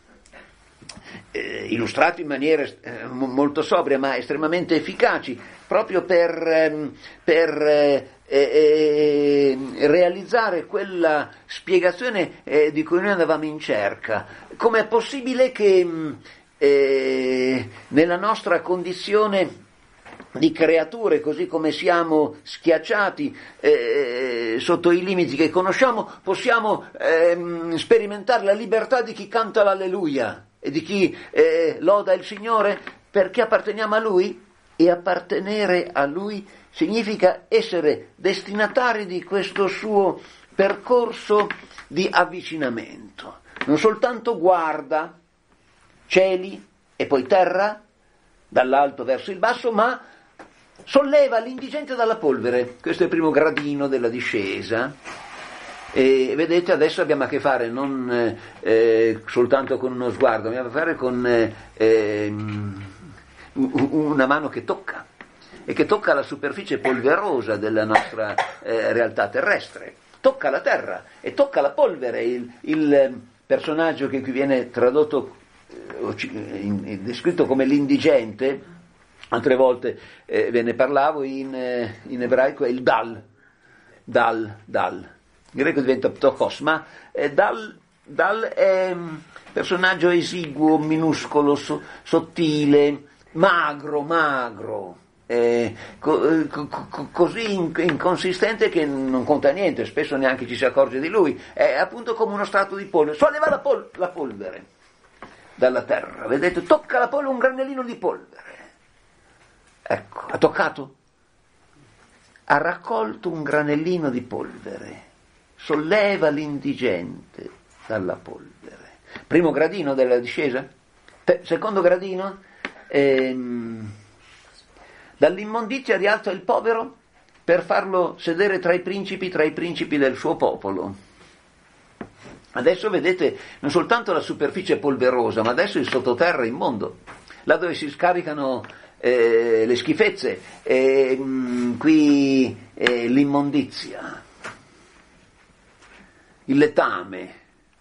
eh, illustrati in maniera eh, molto sobria, ma estremamente efficaci, proprio per, per eh, eh, realizzare quella spiegazione eh, di cui noi andavamo in cerca. Com'è possibile che Eh, nella nostra condizione di creature, così come siamo schiacciati eh, sotto i limiti che conosciamo, possiamo eh, sperimentare la libertà di chi canta l'alleluia e di chi eh, loda il Signore, perché apparteniamo a Lui, e appartenere a Lui significa essere destinatari di questo suo percorso di avvicinamento. Non soltanto guarda cieli e poi terra, dall'alto verso il basso, ma solleva l'indigente dalla polvere. Questo è il primo gradino della discesa. E vedete, adesso abbiamo a che fare non eh, soltanto con uno sguardo, abbiamo a che fare con eh, una mano che tocca, e che tocca la superficie polverosa della nostra eh, realtà terrestre. Tocca la terra e tocca la polvere. Il, il personaggio che qui viene tradotto, descritto come l'indigente, altre volte eh, ve ne parlavo, in, eh, in ebraico è il dal, dal, dal, in greco diventa ptokos, ma eh, dal, dal è un personaggio esiguo, minuscolo, so, sottile, magro, magro, eh, co, co, co, così inconsistente che non conta niente, spesso neanche ci si accorge di lui, è appunto come uno strato di polvere, solleva la, pol- la polvere dalla terra, vedete, tocca la polvere, un granellino di polvere, ecco, ha toccato, ha raccolto un granellino di polvere, solleva l'indigente dalla polvere. Primo gradino della discesa. Te- secondo gradino, ehm, dall'immondizia rialza il povero per farlo sedere tra i principi, tra i principi del suo popolo. Adesso vedete non soltanto la superficie polverosa, ma adesso il sottoterra immondo, là dove si scaricano eh, le schifezze, eh, mh, qui eh, l'immondizia. il letame.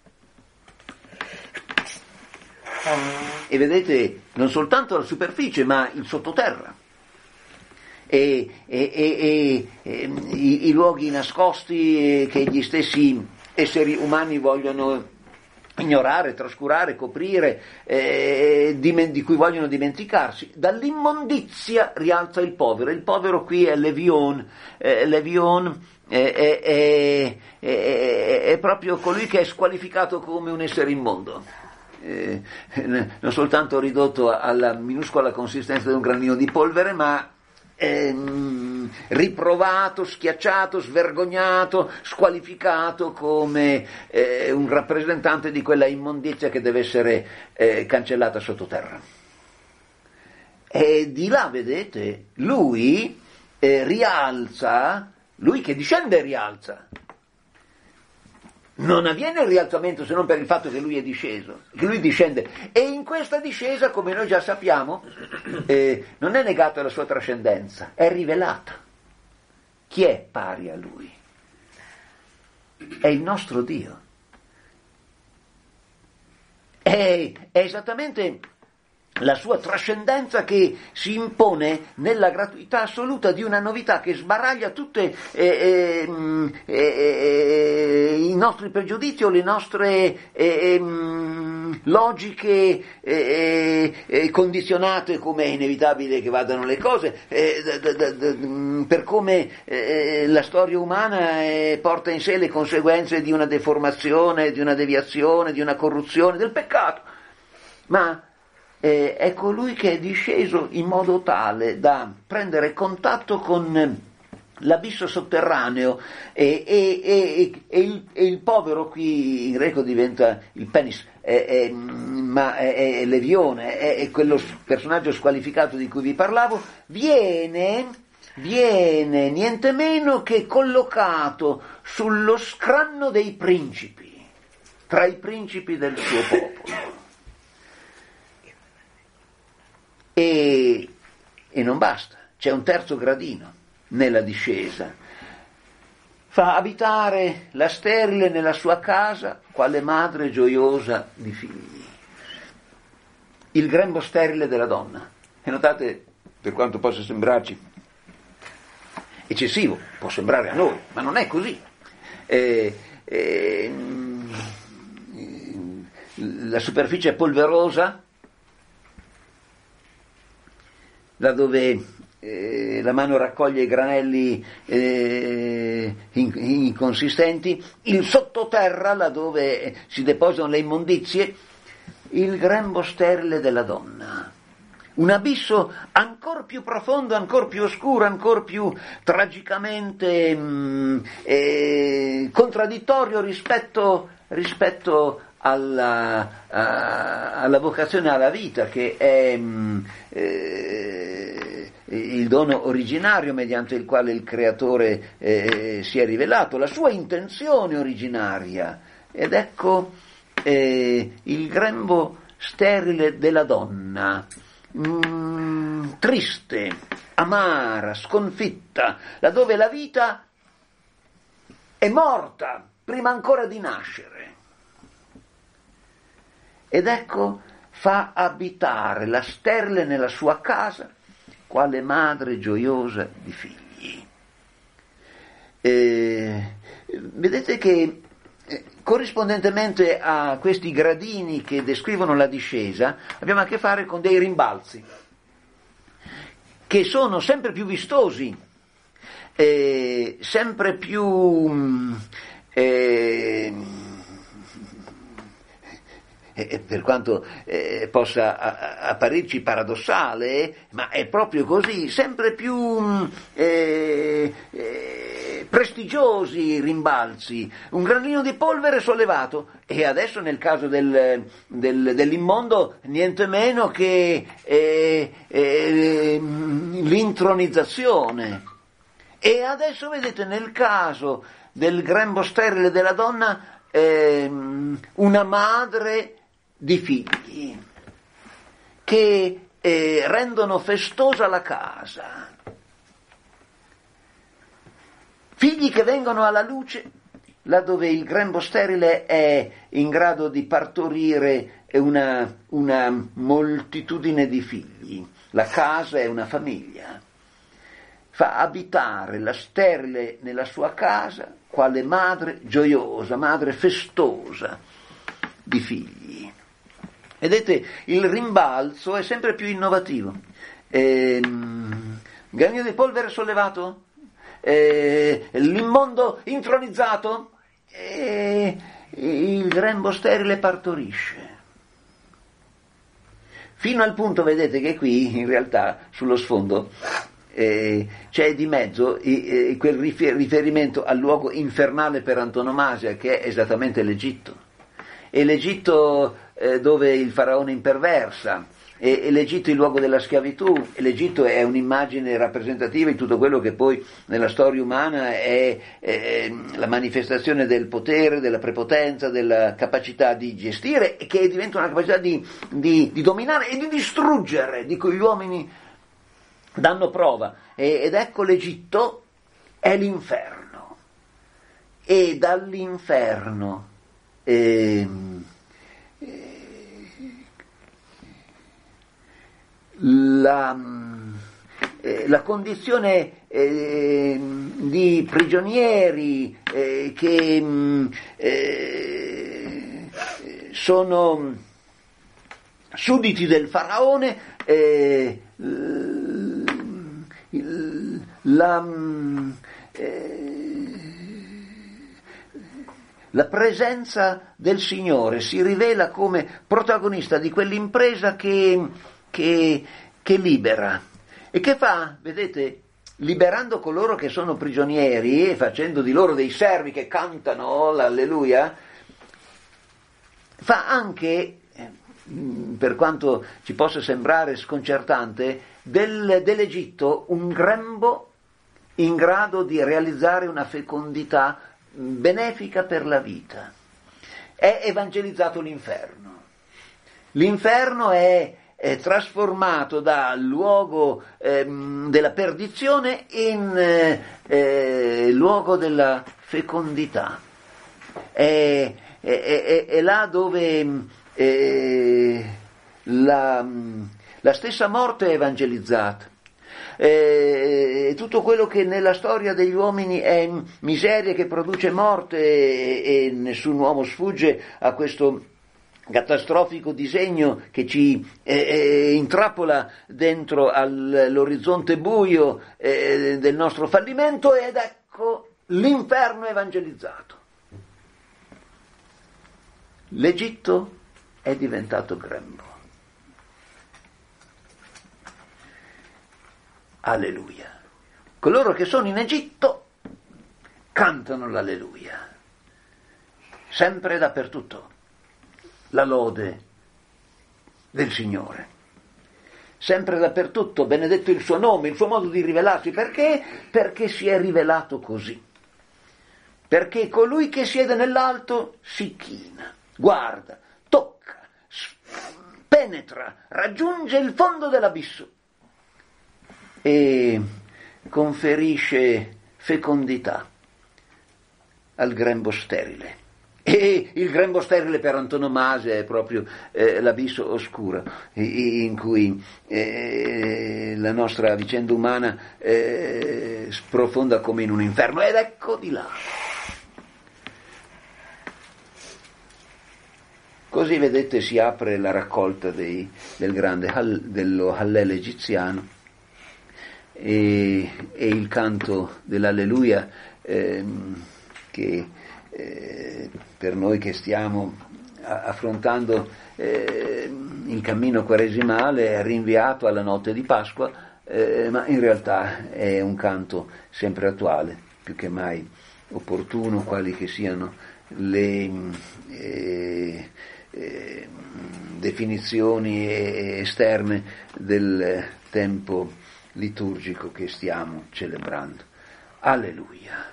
E vedete non soltanto la superficie ma il sottoterra e, e, e, e, e i, i luoghi nascosti che gli stessi esseri umani vogliono ignorare, trascurare, coprire, eh, di cui vogliono dimenticarsi. Dall'immondizia rialza il povero. Il povero qui è Levion. Eh, Levion è, è, è, è, è proprio colui che è squalificato come un essere immondo. Eh, non soltanto ridotto alla minuscola consistenza di un granino di polvere, ma ehm, riprovato, schiacciato, svergognato, squalificato come eh, un rappresentante di quella immondizia che deve essere eh, cancellata sottoterra. E di là, vedete, lui eh, rialza, lui che discende rialza. Non avviene il rialzamento se non per il fatto che lui è disceso, che lui discende. E in questa discesa, come noi già sappiamo, eh, non è negata la sua trascendenza, è rivelata. Chi è pari a lui? È il nostro Dio. È, è esattamente la sua trascendenza che si impone nella gratuità assoluta di una novità che sbaraglia tutte eh, eh, eh, i nostri pregiudizi o le nostre eh, eh, logiche eh, eh, condizionate, come è inevitabile che vadano le cose, eh, d- d- d- per come eh, la storia umana eh, porta in sé le conseguenze di una deformazione, di una deviazione, di una corruzione, del peccato. Ma Eh, è colui che è disceso in modo tale da prendere contatto con l'abisso sotterraneo e, e, e, e, il, e il povero qui in greco diventa il penis, è, è, ma è, è Levione, è, è quello personaggio squalificato di cui vi parlavo, viene, viene niente meno che collocato sullo scranno dei principi, tra i principi del suo popolo. E, e non basta, c'è un terzo gradino nella discesa. Fa abitare la sterile nella sua casa, quale madre gioiosa di figli. Il grembo sterile della donna. E notate, per quanto possa sembrarci eccessivo, può sembrare a noi, ma non è così. Eh, eh, la superficie è polverosa, là dove eh, la mano raccoglie i granelli eh, inconsistenti, il sottoterra, là dove si depositano le immondizie, il grembo sterile della donna. Un abisso ancor più profondo, ancor più oscuro, ancor più tragicamente mh, eh, contraddittorio rispetto, rispetto alla, a, alla vocazione alla vita, che è mh, eh, il dono originario mediante il quale il Creatore eh, si è rivelato, la sua intenzione originaria. Ed ecco eh, il grembo sterile della donna, mm, triste, amara, sconfitta, laddove la vita è morta prima ancora di nascere. Ed ecco fa abitare la sterile nella sua casa, quale madre gioiosa di figli. Eh, vedete che eh, corrispondentemente a questi gradini che descrivono la discesa, abbiamo a che fare con dei rimbalzi, che sono sempre più vistosi, eh, sempre più... Eh, Eh, per quanto eh, possa a, apparirci paradossale, ma è proprio così, sempre più eh, eh, prestigiosi rimbalzi, un granino di polvere sollevato, e adesso nel caso del, del, dell'immondo niente meno che eh, eh, l'intronizzazione. E adesso vedete nel caso del grembo sterile della donna eh, una madre di figli che eh, rendono festosa la casa, figli che vengono alla luce là dove il grembo sterile è in grado di partorire una, una moltitudine di figli. La casa è una famiglia. Fa abitare la sterile nella sua casa quale madre gioiosa, madre festosa di figli. Vedete, il rimbalzo è sempre più innovativo. Ehm, Granino di polvere sollevato? Eh, l'immondo intronizzato? Eh, il grembo sterile partorisce. Fino al punto, vedete, che qui, in realtà, sullo sfondo, Eh, c'è di mezzo eh, quel rifer- riferimento al luogo infernale per antonomasia, che è esattamente l'Egitto. E l'Egitto eh, dove il faraone imperversa, e, e l'Egitto il luogo della schiavitù, e l'Egitto è un'immagine rappresentativa di tutto quello che poi nella storia umana è, è la manifestazione del potere, della prepotenza, della capacità di gestire, e che diventa una capacità di, di, di dominare e di distruggere, di cui gli uomini danno prova. Ed ecco, l'Egitto è l'inferno, e dall'inferno eh, la, eh, la condizione eh, di prigionieri eh, che eh, sono sudditi del faraone, eh, La, eh, la presenza del Signore si rivela come protagonista di quell'impresa che, che, che libera, e che fa, vedete, liberando coloro che sono prigionieri e facendo di loro dei servi che cantano l'alleluia, fa anche, per quanto ci possa sembrare sconcertante, del, dell'Egitto un grembo in grado di realizzare una fecondità benefica per la vita. È evangelizzato l'inferno. L'inferno è, è trasformato dal luogo ehm, della perdizione in eh, eh, luogo della fecondità. È, è, è, è là dove eh, la, la stessa morte è evangelizzata. Eh, tutto quello che nella storia degli uomini è miseria che produce morte, e, e nessun uomo sfugge a questo catastrofico disegno che ci eh, eh, intrappola dentro all'orizzonte buio eh, del nostro fallimento, ed ecco l'inferno evangelizzato. L'Egitto è diventato grembo. Alleluia. Coloro che sono in Egitto cantano l'alleluia, sempre e dappertutto, la lode del Signore. Sempre e dappertutto, benedetto il suo nome, il suo modo di rivelarsi. Perché? Perché si è rivelato così. Perché colui che siede nell'alto si china, guarda, tocca, penetra, raggiunge il fondo dell'abisso e conferisce fecondità al grembo sterile. E il grembo sterile per antonomasia è proprio eh, l'abisso oscuro in cui eh, la nostra vicenda umana eh, sprofonda come in un inferno. Ed ecco di là. Così, vedete, si apre la raccolta dei, del grande dello Hallel egiziano. E, e il canto dell'alleluia ehm, che eh, per noi che stiamo a, affrontando eh, il cammino quaresimale è rinviato alla notte di Pasqua, eh, ma in realtà è un canto sempre attuale, più che mai opportuno, quali che siano le eh, eh, definizioni esterne del tempo liturgico che stiamo celebrando. Alleluia.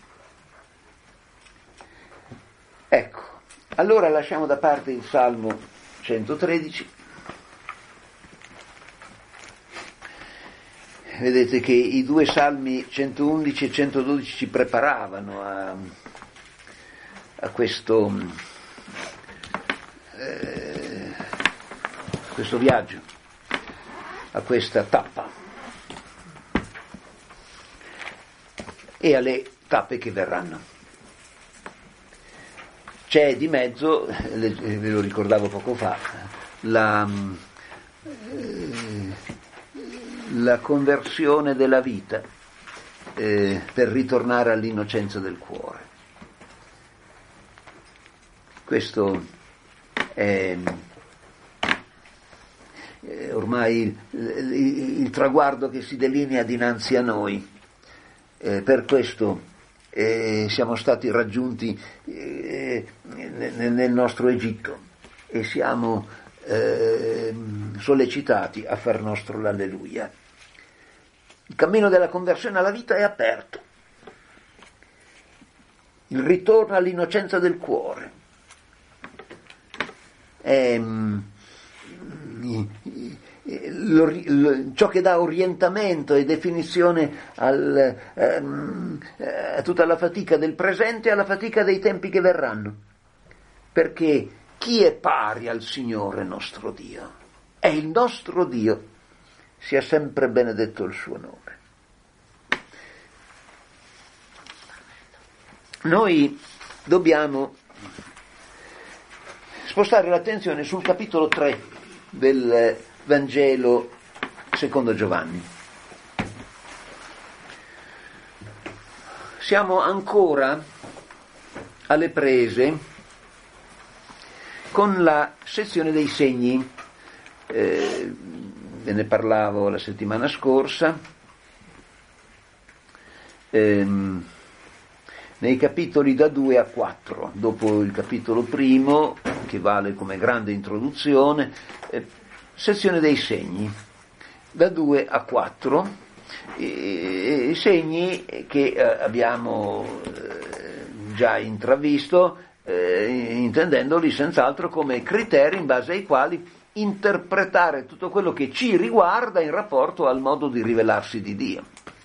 Ecco, allora lasciamo da parte il Salmo centotredici. Vedete che i due salmi centoundici e centododici ci preparavano a, a questo, eh, questo viaggio, a questa tappa e alle tappe che verranno. C'è di mezzo, ve lo ricordavo poco fa, la, eh, la conversione della vita eh, per ritornare all'innocenza del cuore. Questo è eh, ormai il, il, il traguardo che si delinea dinanzi a noi. Eh, per questo eh, siamo stati raggiunti eh, nel, nel nostro Egitto e siamo eh, sollecitati a far nostro l'alleluia. Il cammino della conversione alla vita è aperto. Il ritorno all'innocenza del cuore è Lo, lo, ciò che dà orientamento e definizione al, ehm, a tutta la fatica del presente e alla fatica dei tempi che verranno, perché chi è pari al Signore nostro Dio? È il nostro Dio, sia sempre benedetto il suo nome. Noi dobbiamo spostare l'attenzione sul capitolo tre del Vangelo secondo Giovanni. Siamo ancora alle prese con la sezione dei segni. Eh, ve ne parlavo la settimana scorsa. Ehm, nei capitoli da due a quattro, dopo il capitolo primo, che vale come grande introduzione, eh, sezione dei segni, da due a quattro, i segni che eh, abbiamo eh, già intravisto, eh, intendendoli senz'altro come criteri in base ai quali interpretare tutto quello che ci riguarda in rapporto al modo di rivelarsi di Dio.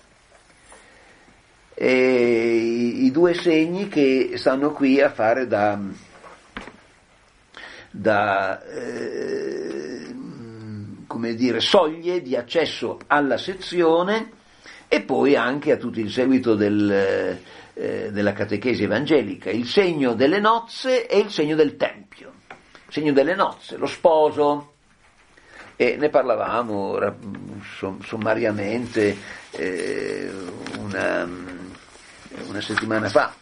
E i, i due segni che stanno qui a fare da, da eh, come dire, soglie di accesso alla sezione e poi anche a tutto il seguito del, eh, della catechesi evangelica, il segno delle nozze e il segno del tempio. Il segno delle nozze, lo sposo, e ne parlavamo sommariamente eh, una, una settimana fa.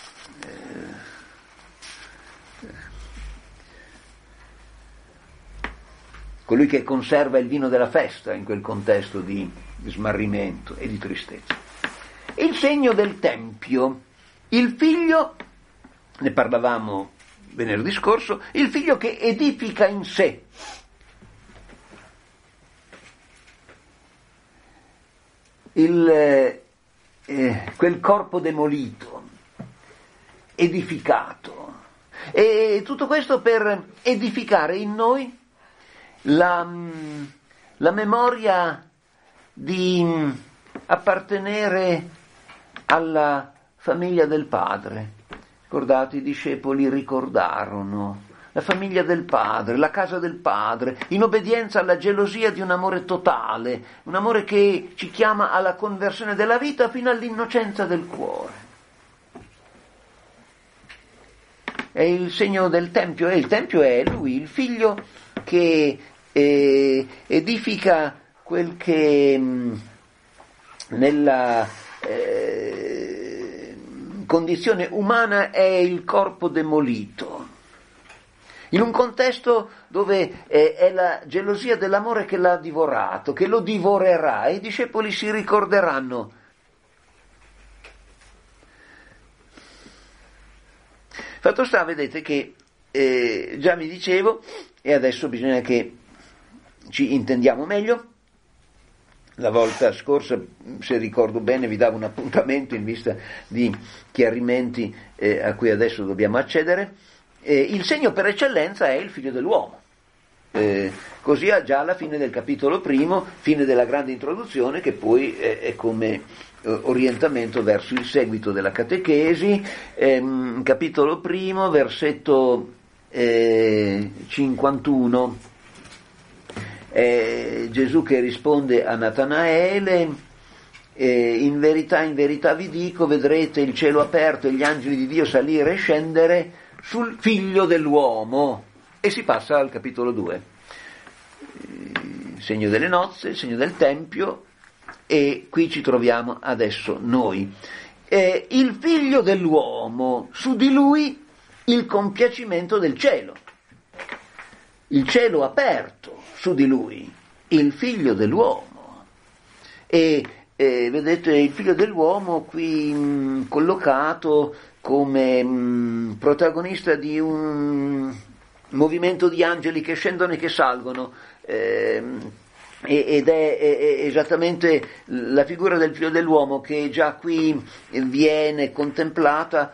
Colui che conserva il vino della festa in quel contesto di smarrimento e di tristezza. Il segno del tempio, il figlio, ne parlavamo venerdì scorso, il figlio che edifica in sé. Il, eh, quel corpo demolito, edificato. E tutto questo per edificare in noi La, la memoria di appartenere alla famiglia del Padre. Ricordate, i discepoli ricordarono la famiglia del Padre, la casa del Padre, in obbedienza alla gelosia di un amore totale, un amore che ci chiama alla conversione della vita fino all'innocenza del cuore. È il segno del Tempio, e il Tempio è lui, il figlio che E edifica quel che mh, nella eh, condizione umana è il corpo demolito, in un contesto dove eh, è la gelosia dell'amore che l'ha divorato, che lo divorerà, e i discepoli si ricorderanno. Fatto sta, vedete che eh, già vi dicevo, e adesso bisogna che ci intendiamo meglio. La volta scorsa, se ricordo bene, vi davo un appuntamento in vista di chiarimenti eh, a cui adesso dobbiamo accedere. Eh, il segno per eccellenza è il figlio dell'uomo. Eh, così già alla fine del capitolo primo, fine della grande introduzione, che poi è, è come eh, orientamento verso il seguito della catechesi. Ehm, capitolo primo, versetto eh, cinquantuno, eh, Gesù che risponde a Natanaele: eh, in verità, in verità vi dico, vedrete il cielo aperto e gli angeli di Dio salire e scendere sul figlio dell'uomo. E si passa al capitolo due, il segno delle nozze, il segno del tempio, e qui ci troviamo adesso noi. Eh, il figlio dell'uomo, su di lui il compiacimento del cielo, il cielo aperto, su di lui il figlio dell'uomo. E eh, vedete il figlio dell'uomo qui mh, collocato come mh, protagonista di un movimento di angeli che scendono e che salgono, ehm, ed è, è, è esattamente la figura del figlio dell'uomo che già qui viene contemplata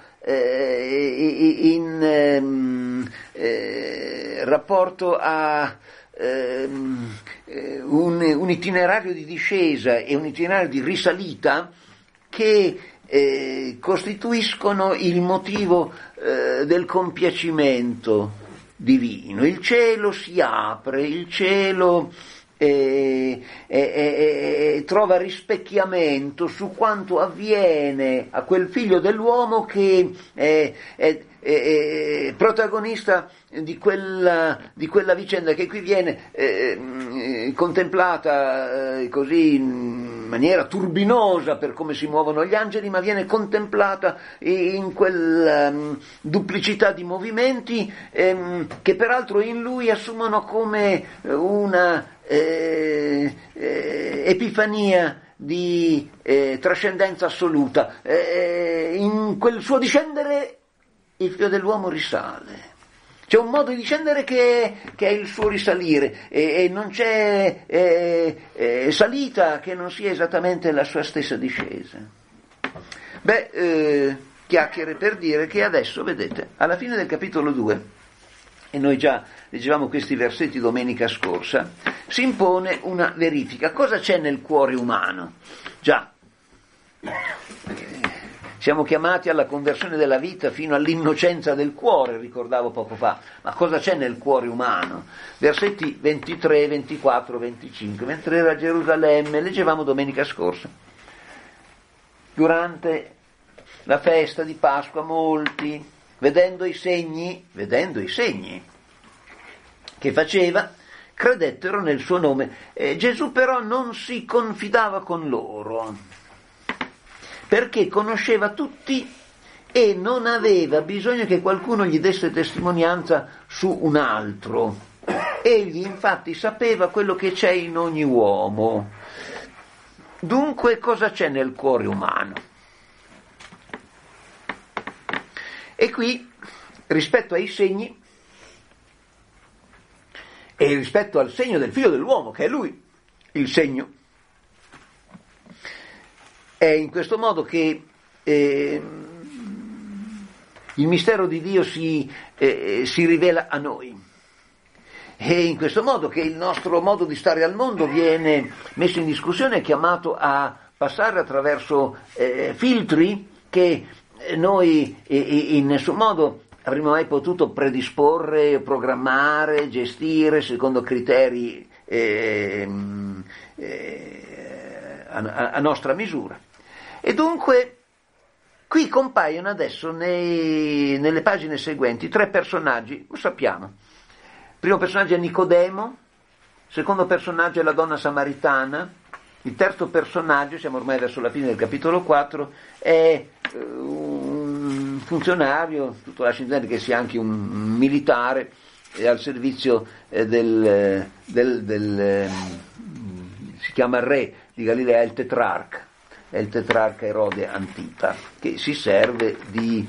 eh, in ehm, eh, rapporto a ehm, un, un itinerario di discesa e un itinerario di risalita che eh, costituiscono il motivo eh, del compiacimento divino. Il cielo si apre, il cielo eh, eh, eh, eh, trova rispecchiamento su quanto avviene a quel figlio dell'uomo che è, è, è protagonista di quella, di quella vicenda che qui viene eh, contemplata eh, così in maniera turbinosa per come si muovono gli angeli, ma viene contemplata in quella um, duplicità di movimenti ehm, che peraltro in lui assumono come una eh, eh, epifania di eh, trascendenza assoluta. Eh, in quel suo discendere il figlio dell'uomo risale. C'è un modo di discendere che, che è il suo risalire, e, e non c'è eh, eh, salita che non sia esattamente la sua stessa discesa. Beh, eh, chiacchiere per dire che adesso, vedete, alla fine del capitolo due, e noi già leggevamo questi versetti domenica scorsa, si impone una verifica. Cosa c'è nel cuore umano? Già, siamo chiamati alla conversione della vita fino all'innocenza del cuore, ricordavo poco fa. Ma cosa c'è nel cuore umano? Versetti ventitré, ventiquattro, venticinque. Mentre era a Gerusalemme, leggevamo domenica scorsa, durante la festa di Pasqua, molti, vedendo i segni, vedendo i segni che faceva, credettero nel suo nome. Eh, Gesù però non si confidava con loro, perché conosceva tutti e non aveva bisogno che qualcuno gli desse testimonianza su un altro. Egli infatti sapeva quello che c'è in ogni uomo. Dunque cosa c'è nel cuore umano? E qui, rispetto ai segni, e rispetto al segno del figlio dell'uomo, che è lui, il segno, è in questo modo che eh, il mistero di Dio si, eh, si rivela a noi. È in questo modo che il nostro modo di stare al mondo viene messo in discussione, è chiamato a passare attraverso eh, filtri che noi eh, in nessun modo avremmo mai potuto predisporre, programmare, gestire secondo criteri eh, eh, a, a nostra misura. E dunque qui compaiono adesso nei, nelle pagine seguenti tre personaggi, lo sappiamo. Il primo personaggio è Nicodemo, il secondo personaggio è la donna samaritana, il terzo personaggio, siamo ormai verso la fine del capitolo quattro, è un funzionario, tutto lascia intendere che sia anche un militare, è al servizio eh, del, del, del eh, si chiama re di Galilea, il tetrarca. È il tetrarca Erode Antipa, che si serve di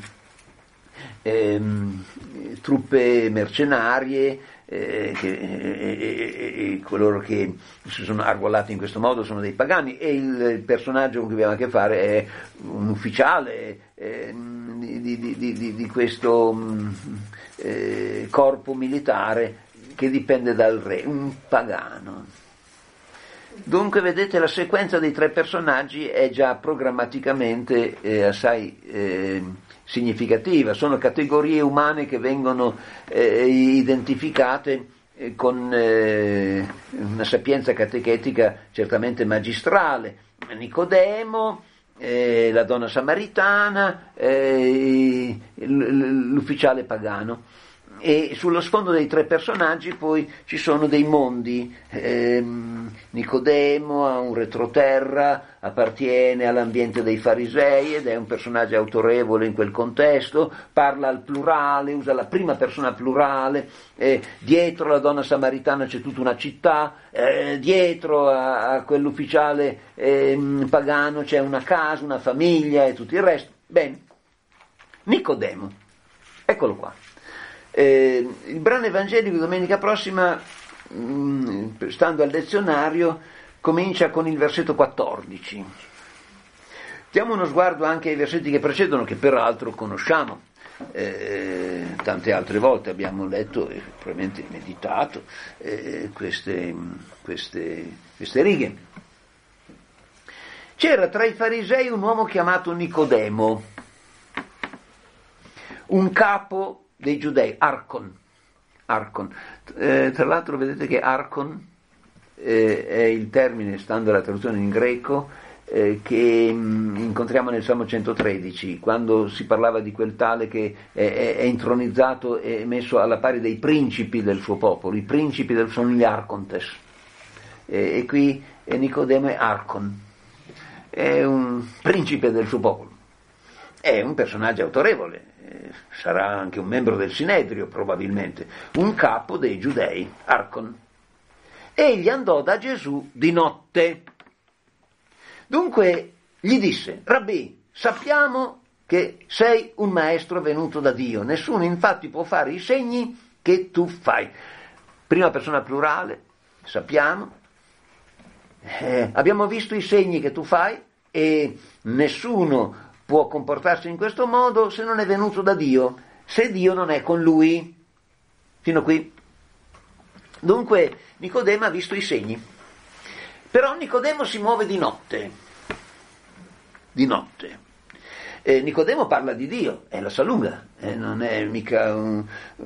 ehm, truppe mercenarie, eh, che, e, e coloro che si sono arruolati in questo modo sono dei pagani, e il, il personaggio con cui abbiamo a che fare è un ufficiale eh, di, di, di, di, di questo eh, corpo militare che che dipende dal re, un pagano. Dunque vedete, la sequenza dei tre personaggi è già programmaticamente eh, assai eh, significativa, sono categorie umane che vengono eh, identificate eh, con eh, una sapienza catechetica certamente magistrale. Nicodemo, eh, la donna samaritana, eh, l'ufficiale pagano. E sullo sfondo dei tre personaggi poi ci sono dei mondi. ehm, Nicodemo ha un retroterra, appartiene all'ambiente dei farisei ed è un personaggio autorevole in quel contesto, parla al plurale, usa la prima persona plurale, eh, dietro la donna samaritana c'è tutta una città, eh, dietro a, a quell'ufficiale ehm, pagano c'è una casa, una famiglia e tutto il resto. Bene, Nicodemo, eccolo qua. Eh, il brano evangelico domenica prossima, mh, stando al lezionario, comincia con il versetto quattordici. Diamo uno sguardo anche ai versetti che precedono, che peraltro conosciamo. Eh, tante altre volte abbiamo letto e probabilmente meditato eh, queste, queste, queste righe. C'era tra i farisei un uomo chiamato Nicodemo, un capo dei giudei, Arcon. Arcon. Eh, tra l'altro vedete che Arcon eh, è il termine, stando alla traduzione in greco, eh, che mh, incontriamo nel Salmo centotredici, quando si parlava di quel tale che è, è intronizzato e messo alla pari dei principi del suo popolo. I principi del, sono gli Arcontes. Eh, e qui eh, Nicodemo è Arcon, è un principe del suo popolo. È un personaggio autorevole, sarà anche un membro del Sinedrio probabilmente, un capo dei giudei, Arcon. Egli andò da Gesù di notte. Dunque gli disse: Rabbì, sappiamo che sei un maestro venuto da Dio, nessuno infatti può fare i segni che tu fai. Prima persona plurale, sappiamo, eh, abbiamo visto i segni che tu fai e nessuno può comportarsi in questo modo se non è venuto da Dio, se Dio non è con lui. Fino qui. Dunque Nicodemo ha visto i segni, però Nicodemo si muove di notte, di notte. Eh, Nicodemo parla di Dio, è la sa lunga, eh, non è mica un,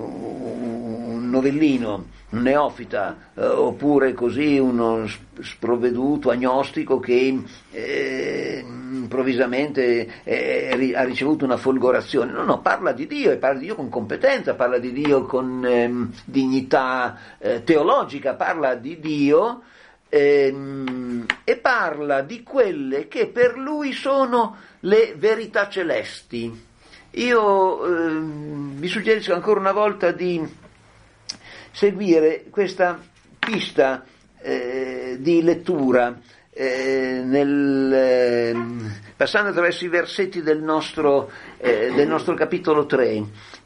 un novellino, un neofita, eh, oppure così uno sprovveduto agnostico che eh, improvvisamente eh, ha ricevuto una folgorazione. No, no, parla di Dio, e parla di Dio con competenza, parla di Dio con eh, dignità eh, teologica, parla di Dio ehm, e parla di quelle che per lui sono le verità celesti. Io eh, vi suggerisco ancora una volta di seguire questa pista eh, di lettura eh, nel, eh, passando attraverso i versetti del nostro, eh, del nostro capitolo tre.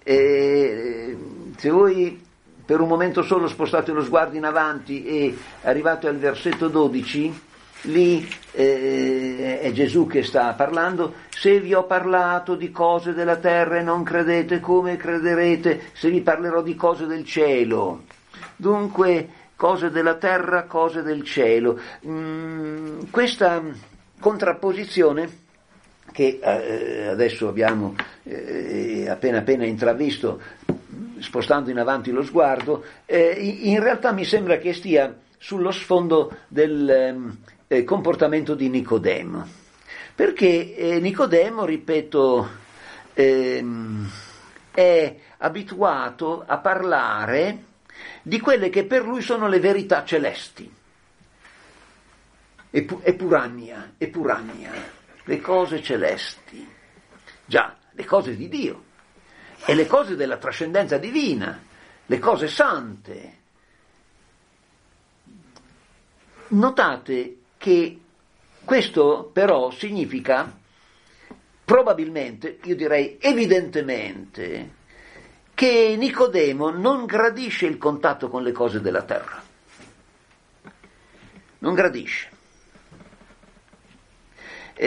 Eh, se voi per un momento solo spostate lo sguardo in avanti e arrivate al versetto dodici, lì eh, è Gesù che sta parlando. Se vi ho parlato di cose della terra e non credete, come crederete se vi parlerò di cose del cielo? Dunque, cose della terra, cose del cielo. Mm, questa contrapposizione che eh, adesso abbiamo eh, appena appena intravisto, spostando in avanti lo sguardo, eh, in realtà mi sembra che stia sullo sfondo del eh, comportamento di Nicodemo, perché eh, Nicodemo, ripeto, eh, è abituato a parlare di quelle che per lui sono le verità celesti, e, pu- e purania, e purania, le cose celesti, già, le cose di Dio, e le cose della trascendenza divina, le cose sante. Notate che questo però significa probabilmente, io direi evidentemente, che Nicodemo non gradisce il contatto con le cose della terra. Non gradisce.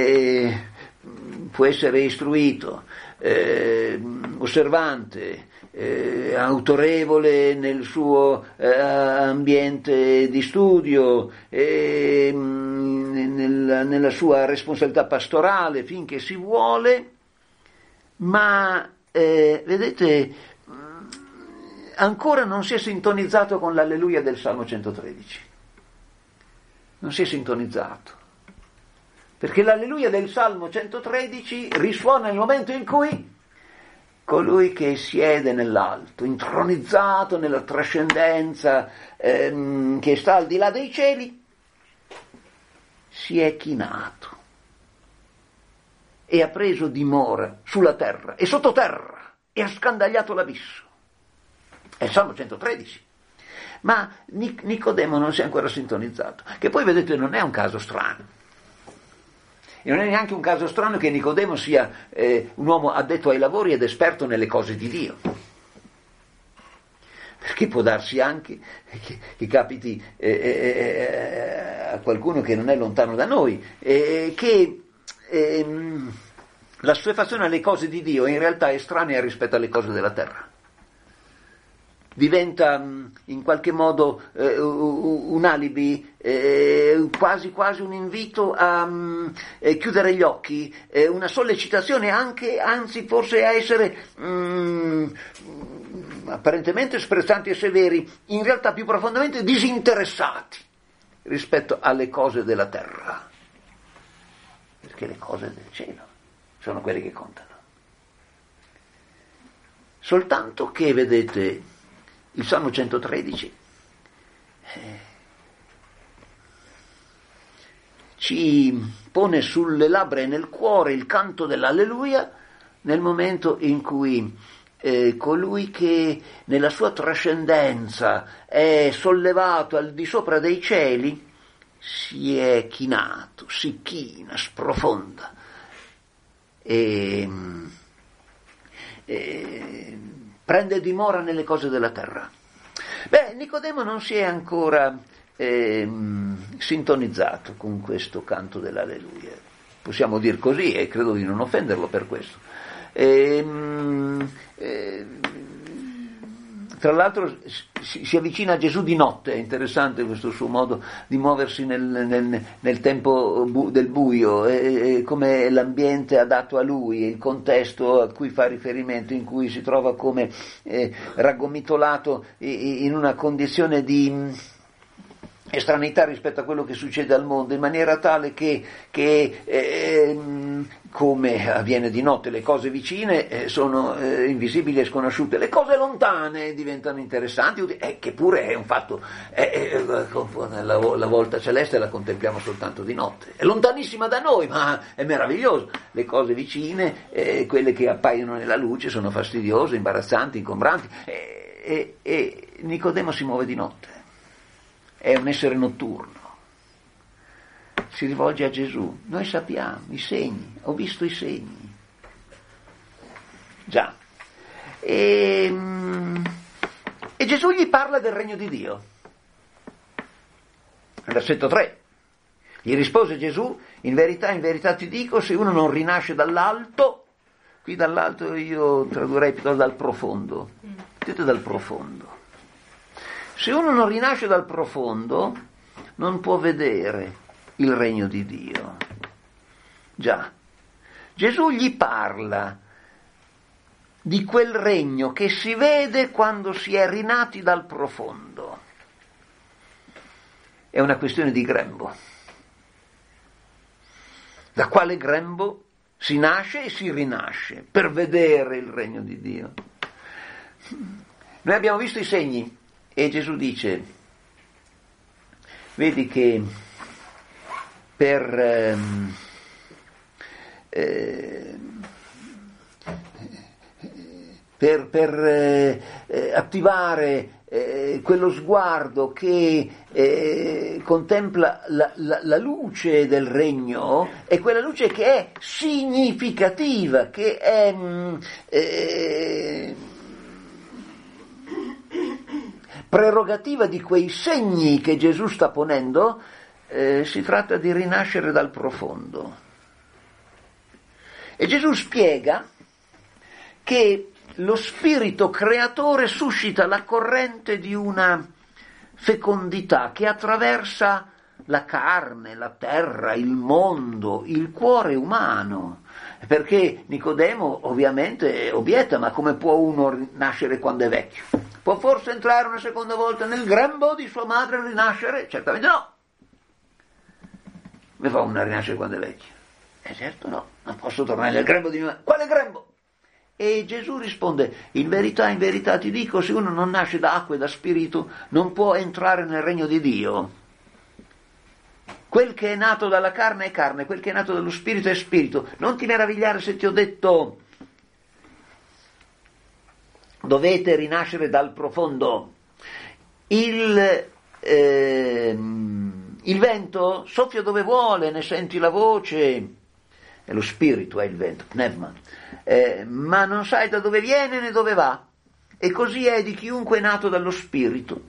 E può essere istruito, eh, osservante, eh, autorevole nel suo eh, ambiente di studio, eh, nel, nella sua responsabilità pastorale finché si vuole, ma eh, vedete, ancora non si è sintonizzato con l'alleluia del Salmo centotredici. Non si è sintonizzato. Perché l'alleluia del Salmo centotredici risuona nel momento in cui colui che siede nell'alto, intronizzato nella trascendenza, ehm, che sta al di là dei cieli, si è chinato e ha preso dimora sulla terra e sottoterra e ha scandagliato l'abisso. È il Salmo centotredici. Ma Nicodemo non si è ancora sintonizzato, che poi vedete non è un caso strano. E non è neanche un caso strano che Nicodemo sia eh, un uomo addetto ai lavori ed esperto nelle cose di Dio. Perché può darsi anche che, che capiti eh, eh, a qualcuno che non è lontano da noi, eh, che eh, la assuefazione alle cose di Dio in realtà è estranea rispetto alle cose della terra. Diventa in qualche modo eh, un alibi, eh, quasi quasi un invito a um, eh, chiudere gli occhi, eh, una sollecitazione anche, anzi forse a essere um, apparentemente sprezzanti e severi, in realtà più profondamente disinteressati rispetto alle cose della terra, perché le cose del cielo sono quelle che contano. Soltanto che, vedete, il Salmo centotredici eh, ci pone sulle labbra e nel cuore il canto dell'alleluia nel momento in cui eh, colui che nella sua trascendenza è sollevato al di sopra dei cieli si è chinato, si china, sprofonda e, e prende dimora nelle cose della terra. Beh, Nicodemo non si è ancora eh, sintonizzato con questo canto dell'alleluia, possiamo dir così, e credo di non offenderlo per questo. E, eh, tra l'altro si, si avvicina a Gesù di notte, è interessante questo suo modo di muoversi nel, nel, nel tempo bu, del buio, e, e come l'ambiente adatto a lui, il contesto a cui fa riferimento, in cui si trova come eh, raggomitolato in una condizione di estraneità rispetto a quello che succede al mondo, in maniera tale che, che eh, come avviene di notte, le cose vicine eh, sono eh, invisibili e sconosciute, le cose lontane diventano interessanti, eh, che pure è un fatto, eh, eh, la, la volta celeste la contempliamo soltanto di notte, è lontanissima da noi, ma è meraviglioso. Le cose vicine, eh, quelle che appaiono nella luce, sono fastidiose, imbarazzanti, ingombranti, eh, eh, e Nicodemo si muove di notte. È un essere notturno, si rivolge a Gesù. Noi sappiamo i segni, ho visto i segni. Già. E, e Gesù gli parla del regno di Dio. Versetto tre. Gli rispose Gesù: in verità, in verità ti dico, se uno non rinasce dall'alto, qui dall'alto io tradurrei piuttosto dal profondo, vedete, dal profondo. Se uno non rinasce dal profondo, non può vedere il regno di Dio. Già, Gesù gli parla di quel regno che si vede quando si è rinati dal profondo. È una questione di grembo. Da quale grembo si nasce e si rinasce per vedere il regno di Dio? Noi abbiamo visto i segni. E Gesù dice, vedi che per, ehm, eh, per, per eh, attivare eh, quello sguardo che eh, contempla la, la, la luce del regno, è quella luce che è significativa, che è... Eh, prerogativa di quei segni che Gesù sta ponendo, eh, si tratta di rinascere dal profondo. E Gesù spiega che lo spirito creatore suscita la corrente di una fecondità che attraversa la carne, la terra, il mondo, il cuore umano. Perché Nicodemo ovviamente obietta: ma come può uno nascere quando è vecchio? Può forse entrare una seconda volta nel grembo di sua madre e rinascere? Certamente no. Come fa uno a rinascere quando è vecchio? Eh certo no, non posso tornare nel grembo di mia madre. Quale grembo? E Gesù risponde: in verità, in verità ti dico, se uno non nasce da acqua e da spirito non può entrare nel regno di Dio. Quel che è nato dalla carne è carne, quel che è nato dallo spirito è spirito. Non ti meravigliare se ti ho detto dovete rinascere dal profondo. Il, eh, il vento soffia dove vuole, ne senti la voce, è lo spirito, è il vento, pneuma, eh, ma non sai da dove viene né dove va. E così è di chiunque è nato dallo spirito.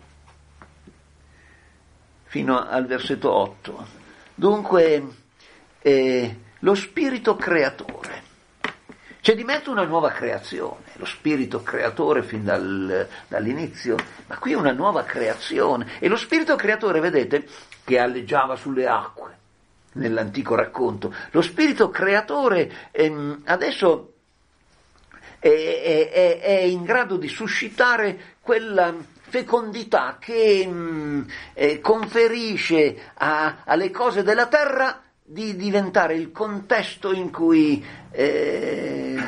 Fino al versetto otto. Dunque, eh, lo spirito creatore. C'è di mezzo una nuova creazione, lo spirito creatore fin dal, dall'inizio, ma qui una nuova creazione. E lo spirito creatore, vedete, che alleggiava sulle acque nell'antico racconto, lo spirito creatore ehm, adesso è, è, è, è in grado di suscitare quella fecondità che mh, eh, conferisce a, alle cose della terra di diventare il contesto in cui eh,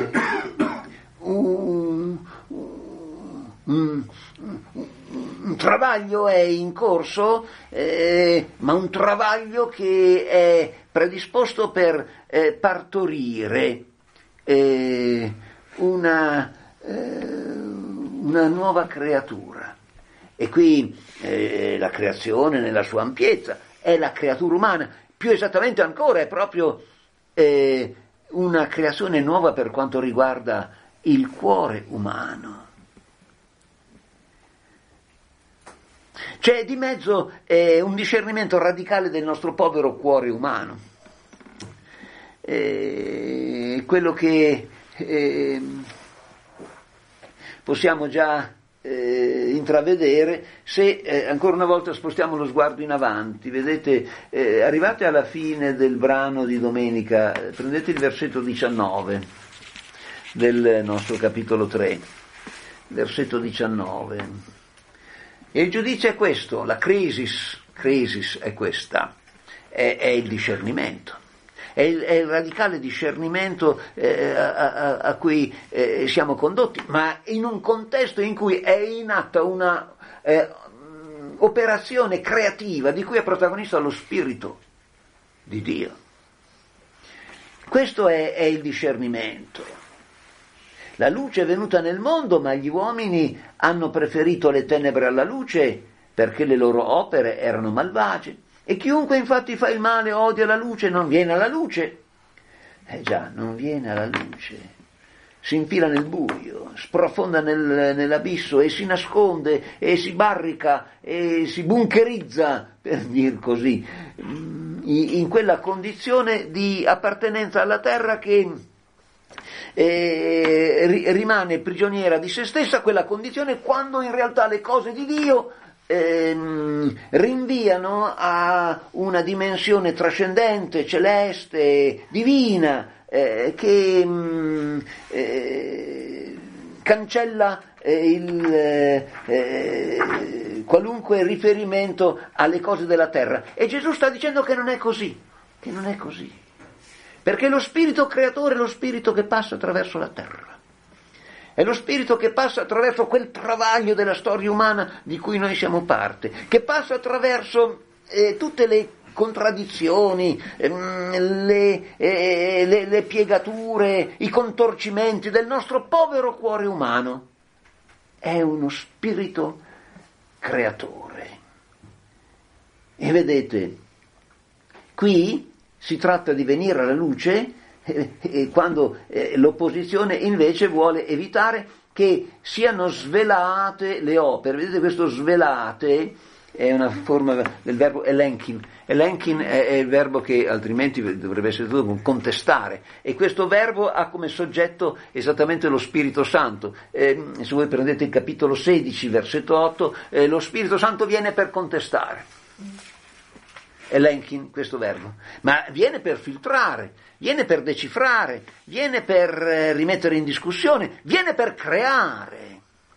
un, un, un, un travaglio è in corso, eh, ma un travaglio che è predisposto per eh, partorire eh, una, eh, una nuova creatura. E qui eh, la creazione nella sua ampiezza è la creatura umana, più esattamente ancora è proprio eh, una creazione nuova per quanto riguarda il cuore umano. C'è di mezzo eh, un discernimento radicale del nostro povero cuore umano, eh, quello che eh, possiamo già Eh, intravedere se eh, ancora una volta spostiamo lo sguardo in avanti. Vedete, eh, arrivate alla fine del brano di domenica, eh, prendete il versetto diciannove del nostro capitolo tre, versetto diciannove, e il giudizio è questo, la crisis, crisis è questa, è, è il discernimento. È il, è il radicale discernimento eh, a, a, a cui eh, siamo condotti, ma in un contesto in cui è in atto una eh, operazione creativa di cui è protagonista lo Spirito di Dio. Questo è, è il discernimento. La luce è venuta nel mondo, ma gli uomini hanno preferito le tenebre alla luce perché le loro opere erano malvagie. E chiunque infatti fa il male odia la luce, non viene alla luce. Eh già, non viene alla luce. Si infila nel buio, sprofonda nel, nell'abisso e si nasconde e si barrica e si bunkerizza, per dir così, in quella condizione di appartenenza alla terra che eh, rimane prigioniera di se stessa, quella condizione quando in realtà le cose di Dio Ehm, rinviano a una dimensione trascendente, celeste, divina, eh, che mh, eh, cancella eh, il, eh, qualunque riferimento alle cose della terra. E Gesù sta dicendo che non è così, che non è così, perché lo spirito creatore è lo spirito che passa attraverso la terra. È lo spirito che passa attraverso quel travaglio della storia umana di cui noi siamo parte, che passa attraverso eh, tutte le contraddizioni, ehm, le, eh, le, le piegature, i contorcimenti del nostro povero cuore umano. È uno spirito creatore. E vedete, qui si tratta di venire alla luce e quando eh, l'opposizione invece vuole evitare che siano svelate le opere. Vedete, questo svelate è una forma del verbo elenkin. Elenkin è, è il verbo che altrimenti dovrebbe essere tutto contestare, e questo verbo ha come soggetto esattamente lo Spirito Santo. Eh, se voi prendete il capitolo sedici, versetto otto, eh, lo Spirito Santo viene per contestare. Elenkin, questo verbo, ma viene per filtrare, viene per decifrare, viene per eh, rimettere in discussione, viene per creare.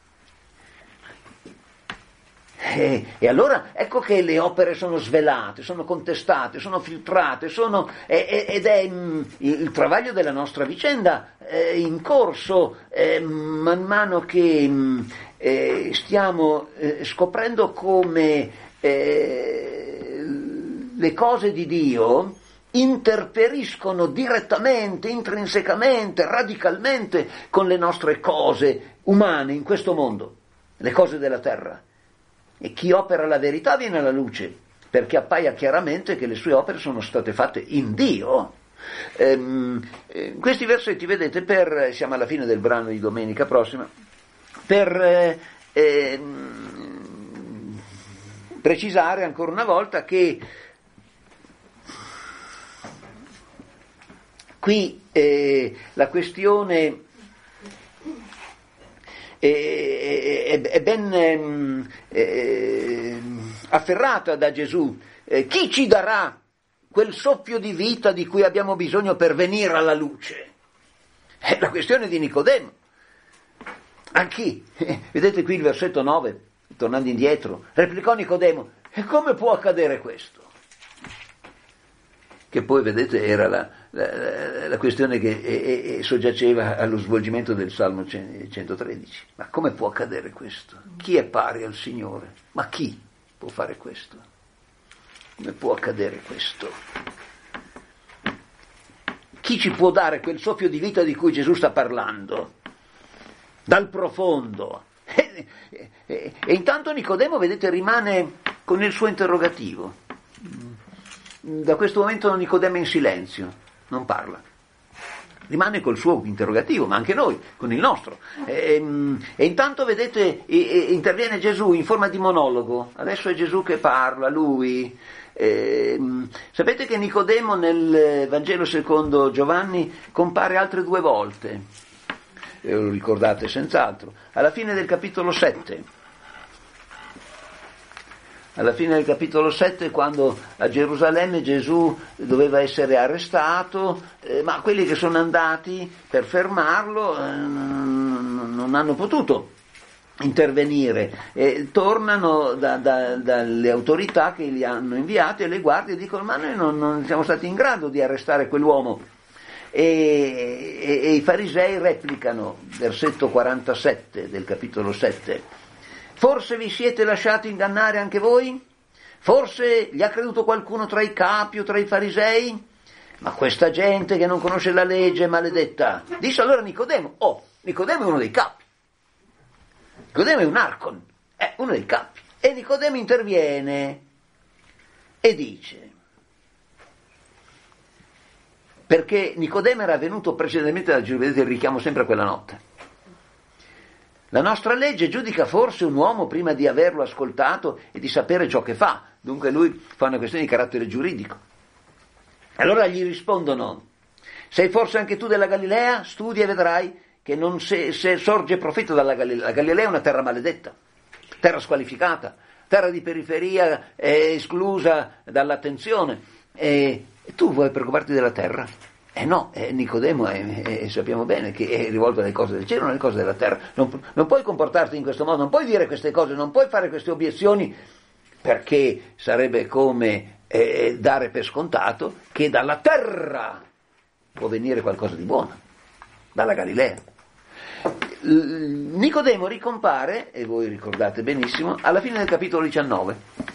E, e allora ecco che le opere sono svelate, sono contestate, sono filtrate, sono, e, ed è mh, il, il travaglio della nostra vicenda eh, in corso, eh, man mano che mh, eh, stiamo eh, scoprendo come eh, le cose di Dio interferiscono direttamente, intrinsecamente, radicalmente con le nostre cose umane in questo mondo, le cose della terra. E chi opera la verità viene alla luce, perché appaia chiaramente che le sue opere sono state fatte in Dio. Ehm, eh, questi versetti, vedete, per, siamo alla fine del brano di domenica prossima, per eh, eh, precisare ancora una volta che qui eh, la questione è, è ben eh, afferrata da Gesù. Eh, chi ci darà quel soffio di vita di cui abbiamo bisogno per venire alla luce? È la questione di Nicodemo. A chi? Eh, vedete qui il versetto nove, tornando indietro, replicò Nicodemo: e come può accadere questo? Che poi, vedete, era la, la, la questione che e, e soggiaceva allo svolgimento del Salmo centotredici. Ma come può accadere questo? Chi è pari al Signore? Ma chi può fare questo? Come può accadere questo? Chi ci può dare quel soffio di vita di cui Gesù sta parlando? Dal profondo. E, e, e intanto Nicodemo, vedete, rimane con il suo interrogativo. Da questo momento Nicodemo è in silenzio, non parla, rimane col suo interrogativo, ma anche noi con il nostro. E, e intanto, vedete, interviene Gesù in forma di monologo. Adesso è Gesù che parla, lui. E, sapete che Nicodemo nel Vangelo secondo Giovanni compare altre due volte, e lo ricordate senz'altro, alla fine del capitolo sette. Alla fine del capitolo sette, quando a Gerusalemme Gesù doveva essere arrestato, eh, ma quelli che sono andati per fermarlo eh, non hanno potuto intervenire, e tornano da, da, dalle autorità che li hanno inviati, e le guardie dicono: ma noi non, non siamo stati in grado di arrestare quell'uomo. E, e, e i farisei replicano, versetto quarantasette del capitolo sette: forse vi siete lasciati ingannare anche voi? Forse gli ha creduto qualcuno tra i capi o tra i farisei? Ma questa gente che non conosce la legge è maledetta. Disse allora Nicodemo: oh, Nicodemo è uno dei capi. Nicodemo è un arcon, è uno dei capi. E Nicodemo interviene e dice, perché Nicodemo era venuto precedentemente da Gesù, vedete il richiamo sempre a quella notte. La nostra legge giudica forse un uomo prima di averlo ascoltato e di sapere ciò che fa. Dunque lui fa una questione di carattere giuridico. Allora gli rispondono: sei forse anche tu della Galilea? Studia e vedrai che non se, se sorge profeta dalla Galilea. La Galilea è una terra maledetta, terra squalificata, terra di periferia, eh, esclusa dall'attenzione. E, e tu vuoi preoccuparti della terra? Eh no, eh, Nicodemo è, è, sappiamo bene che è rivolto alle cose del cielo, non alle cose della terra. Non, non puoi comportarti in questo modo, non puoi dire queste cose, non puoi fare queste obiezioni, perché sarebbe come eh, dare per scontato che dalla terra può venire qualcosa di buono, dalla Galilea. Nicodemo ricompare, e voi ricordate benissimo, alla fine del capitolo diciannove,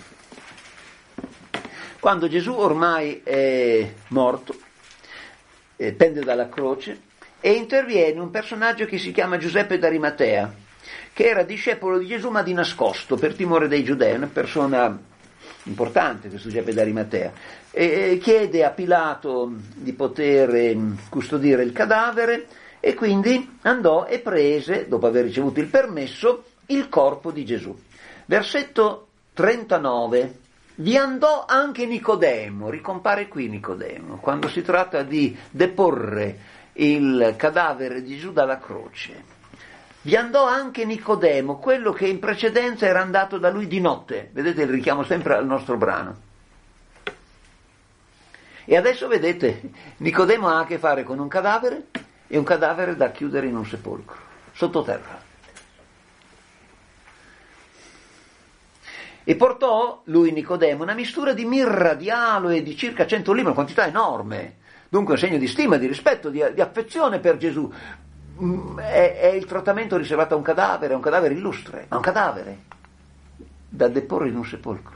quando Gesù ormai è morto, eh, pende dalla croce, e interviene un personaggio che si chiama Giuseppe d'Arimatea, che era discepolo di Gesù ma di nascosto per timore dei giudei, una persona importante questo Giuseppe d'Arimatea, e chiede a Pilato di poter custodire il cadavere, e quindi andò e prese, dopo aver ricevuto il permesso, il corpo di Gesù. Versetto trentanove, vi andò anche Nicodemo, ricompare qui Nicodemo, quando si tratta di deporre il cadavere di Gesù dalla croce. Vi andò anche Nicodemo, quello che in precedenza era andato da lui di notte. Vedete il richiamo sempre al nostro brano. E adesso vedete, Nicodemo ha a che fare con un cadavere, e un cadavere da chiudere in un sepolcro, sottoterra. E portò lui, Nicodemo, una mistura di mirra, di aloe, di circa cento libbre, una quantità enorme, dunque un segno di stima, di rispetto, di, di affezione per Gesù. È, è il trattamento riservato a un cadavere, a un cadavere illustre, a un cadavere da deporre in un sepolcro.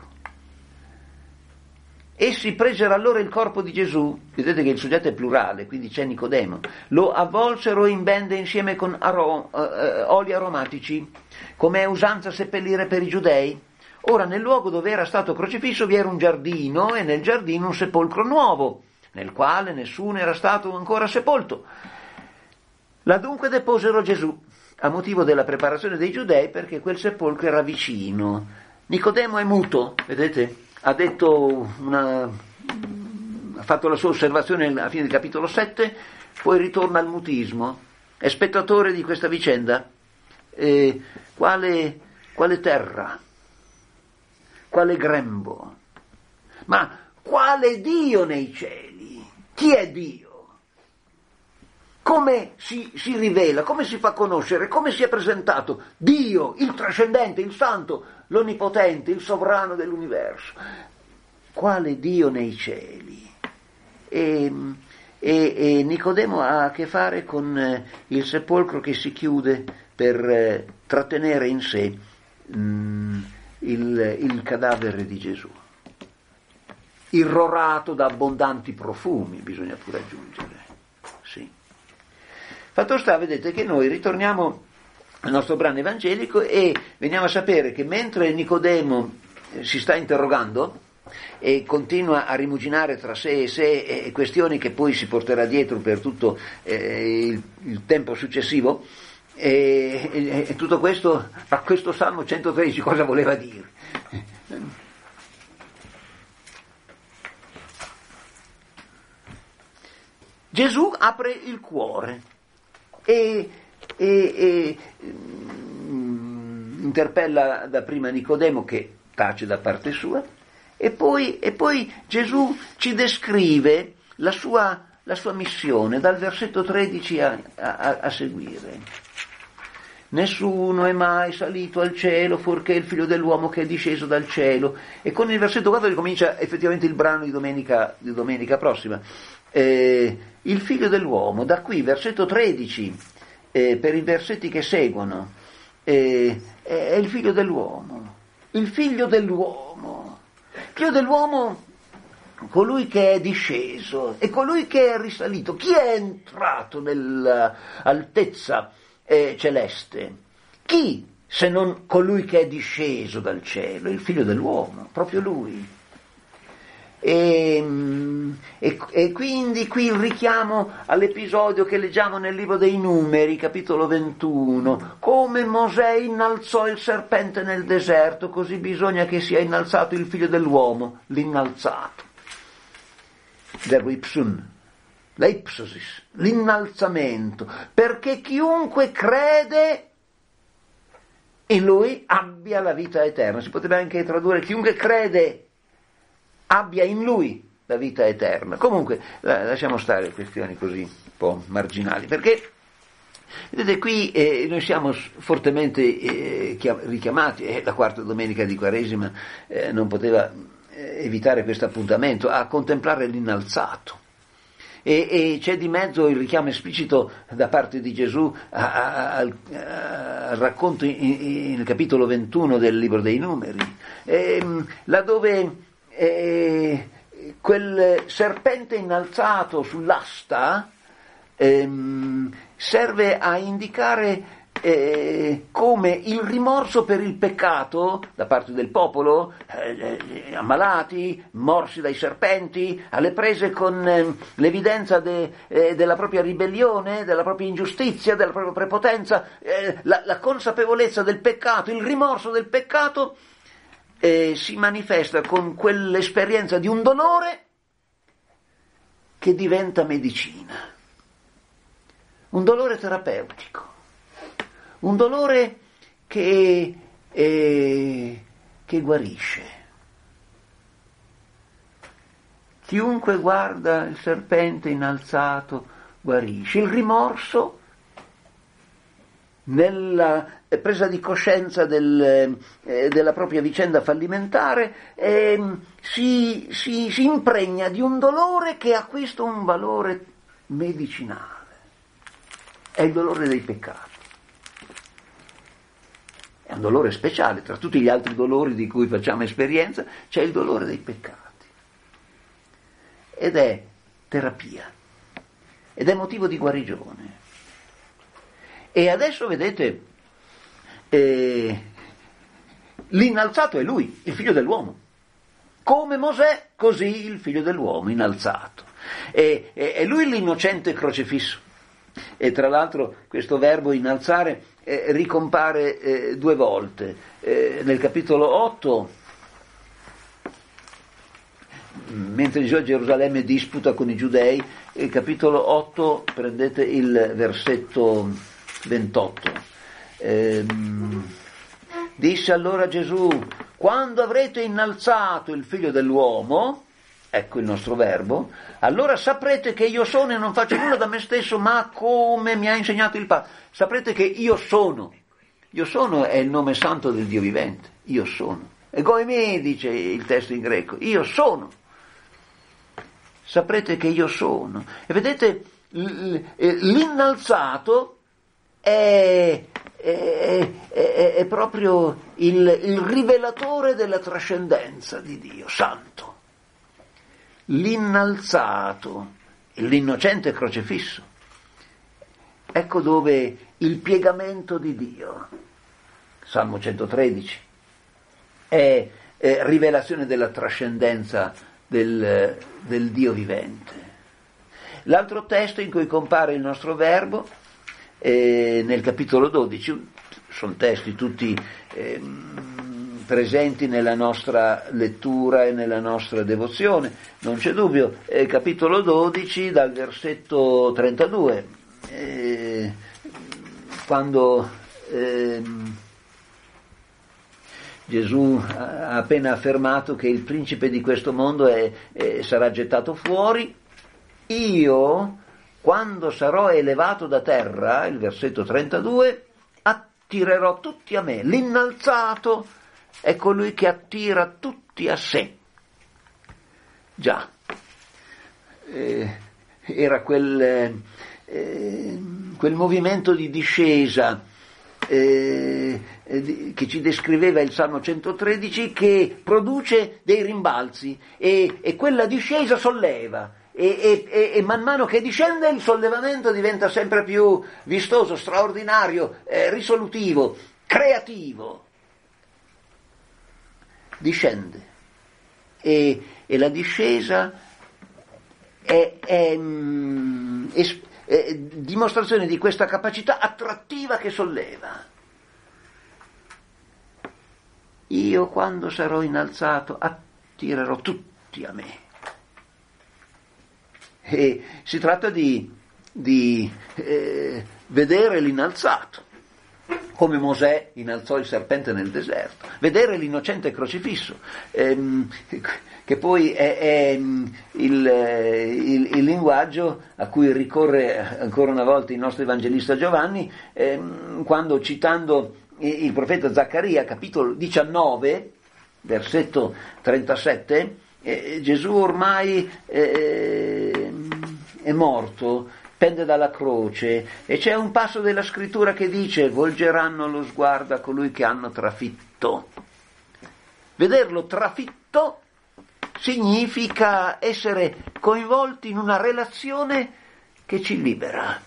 Essi presero allora il corpo di Gesù, vedete che il soggetto è plurale, quindi c'è Nicodemo, lo avvolsero in bende insieme con arom- eh, oli aromatici, come è usanza seppellire per i giudei. Ora nel luogo dove era stato crocifisso vi era un giardino, e nel giardino un sepolcro nuovo, nel quale nessuno era stato ancora sepolto. Là dunque deposero Gesù, a motivo della preparazione dei giudei, perché quel sepolcro era vicino. Nicodemo è muto, vedete? Ha detto una, ha fatto la sua osservazione alla fine del capitolo sette, poi ritorna al mutismo, è spettatore di questa vicenda. Eh, quale, quale terra, quale grembo, ma quale Dio nei cieli? Chi è Dio? Come si, si rivela, come si fa conoscere, come si è presentato? Dio, il trascendente, il santo, l'onnipotente, il sovrano dell'universo. Quale Dio nei cieli? E, e, e Nicodemo ha a che fare con eh, il sepolcro che si chiude per eh, trattenere in sé mh, il, il cadavere di Gesù, irrorato da abbondanti profumi, bisogna pure aggiungere. Sì. Fatto sta, vedete che noi ritorniamo al nostro brano evangelico e veniamo a sapere che mentre Nicodemo si sta interrogando e continua a rimuginare tra sé e sé e questioni che poi si porterà dietro per tutto eh, il, il tempo successivo, e, e, e tutto questo, a questo Salmo centotredici cosa voleva dire? Gesù apre il cuore e, e, e mm, interpella dapprima Nicodemo, che tace da parte sua, e poi, e poi Gesù ci descrive la sua, la sua missione dal versetto tredici a, a, a seguire. Nessuno è mai salito al cielo fuorché il figlio dell'uomo che è disceso dal cielo. E con il versetto quattro ricomincia effettivamente il brano di domenica, di domenica prossima. Eh, il figlio dell'uomo, da qui versetto tredici eh, per i versetti che seguono, eh, è il figlio dell'uomo, il figlio dell'uomo, il figlio dell'uomo, colui che è disceso e colui che è risalito. Chi è entrato nell'altezza eh, celeste? Chi se non colui che è disceso dal cielo, il figlio dell'uomo, proprio lui. E, e, e quindi qui il richiamo all'episodio che leggiamo nel libro dei Numeri, capitolo ventuno, come Mosè innalzò il serpente nel deserto, così bisogna che sia innalzato il figlio dell'uomo, l'innalzato, verbo ipsun, la ipsosis, l'innalzamento, perché chiunque crede in lui abbia la vita eterna. Si potrebbe anche tradurre chiunque crede abbia in lui la vita eterna. Comunque lasciamo stare questioni così un po' marginali, perché vedete qui eh, noi siamo fortemente eh, richiamati, e eh, la quarta domenica di Quaresima eh, non poteva eh, evitare questo appuntamento, a contemplare l'innalzato. E, e c'è di mezzo il richiamo esplicito da parte di Gesù al racconto in, in, nel capitolo ventuno del libro dei Numeri, e, laddove E quel serpente innalzato sull'asta ehm, serve a indicare eh, come il rimorso per il peccato da parte del popolo, eh, ammalati, morsi dai serpenti, alle prese con eh, l'evidenza de, eh, della propria ribellione, della propria ingiustizia, della propria prepotenza, eh, la, la consapevolezza del peccato, il rimorso del peccato, eh, si manifesta con quell'esperienza di un dolore che diventa medicina, un dolore terapeutico, un dolore che, eh, che guarisce. Chiunque guarda il serpente innalzato guarisce. Il rimorso, nella presa di coscienza del, eh, della propria vicenda fallimentare, eh, si, si, si impregna di un dolore che acquista un valore medicinale. È il dolore dei peccati. È un dolore speciale, tra tutti gli altri dolori di cui facciamo esperienza, c'è il dolore dei peccati. Ed è terapia, ed è motivo di guarigione. E adesso vedete, eh, l'innalzato è lui, il figlio dell'uomo. Come Mosè, così il figlio dell'uomo innalzato. E, e, è lui l'innocente crocifisso. E tra l'altro questo verbo innalzare eh, ricompare eh, due volte. Eh, nel capitolo otto, mentre Gesù a Gerusalemme disputa con i giudei, il capitolo otto, prendete il versetto ventotto. Ehm, disse allora Gesù: quando avrete innalzato il figlio dell'uomo, ecco il nostro verbo, allora saprete che io sono e non faccio nulla da me stesso, ma come mi ha insegnato il Padre. Saprete che io sono. Io sono è il nome santo del Dio vivente. Io sono. Ego me, dice il testo in greco. Io sono. Saprete che io sono. E vedete, l'innalzato è, è, è, è proprio il, il rivelatore della trascendenza di Dio santo. L'innalzato, l'innocente crocefisso. Ecco dove il piegamento di Dio, Salmo centotredici, è, è rivelazione della trascendenza del, del Dio vivente. L'altro testo in cui compare il nostro verbo è nel capitolo dodici, sono testi tutti eh, presenti nella nostra lettura e nella nostra devozione, non c'è dubbio, eh, capitolo dodici dal versetto trentadue, eh, quando eh, Gesù ha appena affermato che il principe di questo mondo è, è, sarà gettato fuori. Io, quando sarò elevato da terra, il versetto trentadue, attirerò tutti a me. L'innalzato è colui che attira tutti a sé. Già, eh, era quel, eh, quel movimento di discesa eh, eh, che ci descriveva il Salmo centotredici, che produce dei rimbalzi e, e quella discesa solleva. E, e, e man mano che discende il sollevamento diventa sempre più vistoso, straordinario, eh, risolutivo, creativo. Discende e, e la discesa è, è, è, è dimostrazione di questa capacità attrattiva che solleva. Io, quando sarò innalzato, attirerò tutti a me. E si tratta di, di eh, vedere l'innalzato, come Mosè innalzò il serpente nel deserto, vedere l'innocente crocifisso, ehm, che poi è, è il, il, il linguaggio a cui ricorre ancora una volta il nostro evangelista Giovanni, ehm, quando, citando il profeta Zaccaria, capitolo diciannove, versetto trentasette, eh, Gesù ormai eh, è morto, pende dalla croce, e c'è un passo della scrittura che dice: volgeranno lo sguardo a colui che hanno trafitto. Vederlo trafitto significa essere coinvolti in una relazione che ci libera.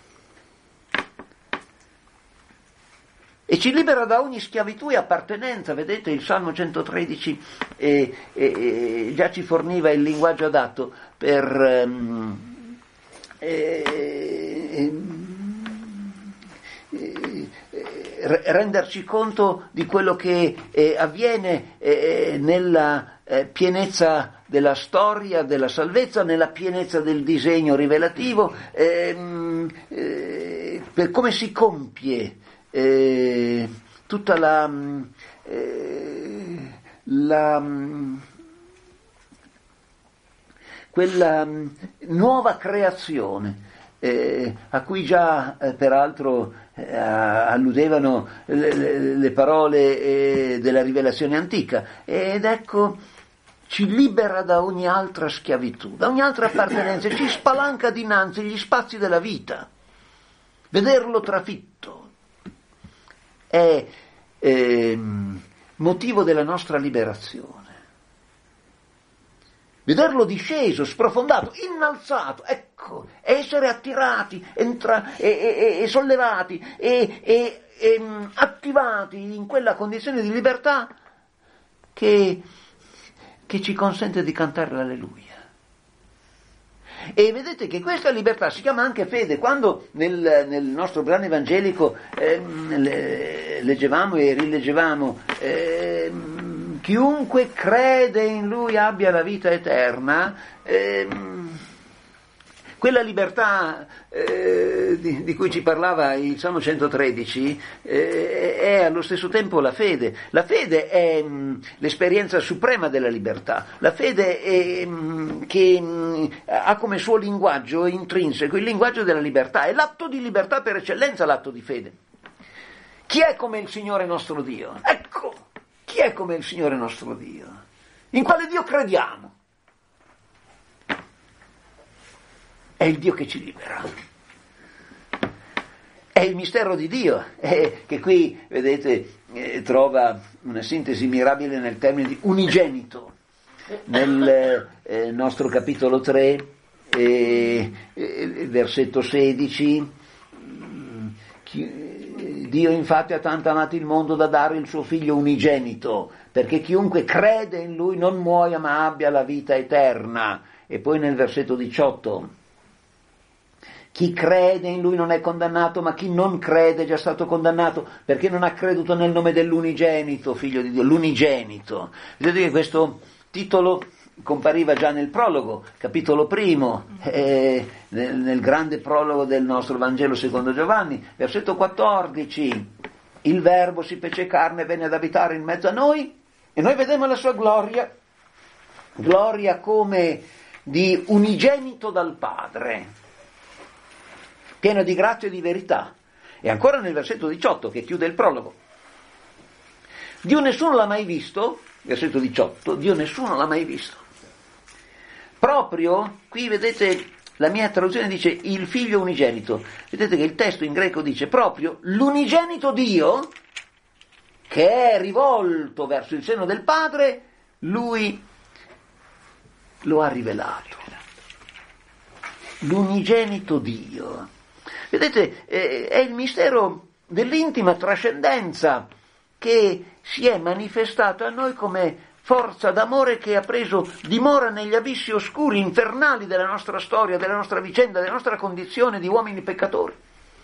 E ci libera da ogni schiavitù e appartenenza. Vedete, il Salmo centotredici eh, eh, già ci forniva il linguaggio adatto per ehm, eh, eh, eh, renderci conto di quello che eh, avviene eh, nella eh, pienezza della storia, della salvezza, nella pienezza del disegno rivelativo, ehm, eh, per come si compie eh, tutta la, eh, la quella nuova creazione eh, a cui già eh, peraltro eh, alludevano le, le, le parole eh, della rivelazione antica, ed ecco ci libera da ogni altra schiavitù, da ogni altra appartenenza, ci spalanca dinanzi gli spazi della vita. Vederlo trafitto è eh, motivo della nostra liberazione. Vederlo disceso, sprofondato, innalzato, ecco, essere attirati, entra, e, e, e sollevati e, e, e attivati in quella condizione di libertà che, che ci consente di cantare l'alleluia. E vedete che questa libertà si chiama anche fede. Quando nel, nel nostro brano evangelico eh, leggevamo e rileggevamo eh, chiunque crede in lui abbia la vita eterna, ehm, quella libertà eh, di, di cui ci parlava il Salmo centotredici eh, è allo stesso tempo la fede. La fede è mh, l'esperienza suprema della libertà. La fede è, mh, che mh, ha come suo linguaggio intrinseco il linguaggio della libertà. È l'atto di libertà per eccellenza, l'atto di fede. Chi è come il Signore nostro Dio? Ecco! Chi è come il Signore nostro Dio? In quale Dio crediamo? È il Dio che ci libera. È il mistero di Dio, eh, che qui, vedete, eh, trova una sintesi mirabile nel termine di unigenito. Nel eh, nostro capitolo tre, eh, eh, versetto sedici, chi, Dio infatti ha tanto amato il mondo da dare il suo figlio unigenito, perché chiunque crede in lui non muoia ma abbia la vita eterna. E poi nel versetto diciotto, chi crede in lui non è condannato, ma chi non crede è già stato condannato, perché non ha creduto nel nome dell'unigenito, figlio di Dio, l'unigenito. Vedete che questo titolo compariva già nel prologo, capitolo primo, eh, nel, nel grande prologo del nostro Vangelo secondo Giovanni, versetto quattordici, il Verbo si fece carne e venne ad abitare in mezzo a noi, e noi vedemmo la sua gloria, gloria come di unigenito dal Padre, pieno di grazia e di verità. E ancora nel versetto diciotto, che chiude il prologo, Dio nessuno l'ha mai visto, versetto diciotto, Dio nessuno l'ha mai visto. Proprio, qui vedete, la mia traduzione dice il figlio unigenito. Vedete che il testo in greco dice proprio l'unigenito Dio, che è rivolto verso il seno del Padre, lui lo ha rivelato. L'unigenito Dio. Vedete, eh, è il mistero dell'intima trascendenza che si è manifestato a noi come forza d'amore che ha preso dimora negli abissi oscuri, infernali della nostra storia, della nostra vicenda, della nostra condizione di uomini peccatori.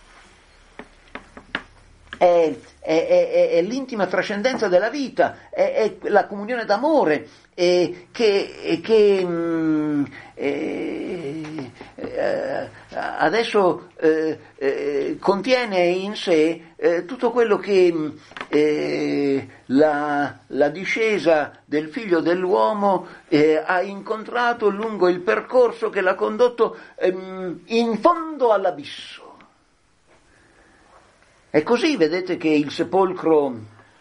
È, è, è, è l'intima trascendenza della vita, è, è la comunione d'amore è, che, che mh, è, eh, adesso eh, eh, contiene in sé eh, tutto quello che eh, la, la discesa del figlio dell'uomo eh, ha incontrato lungo il percorso che l'ha condotto ehm, in fondo all'abisso. È così, vedete, che il sepolcro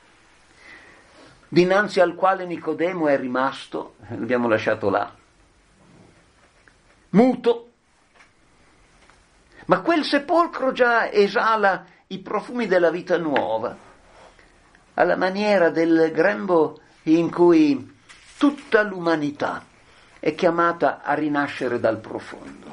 dinanzi al quale Nicodemo è rimasto, l'abbiamo lasciato là, muto, ma quel sepolcro già esala i profumi della vita nuova, alla maniera del grembo in cui tutta l'umanità è chiamata a rinascere dal profondo.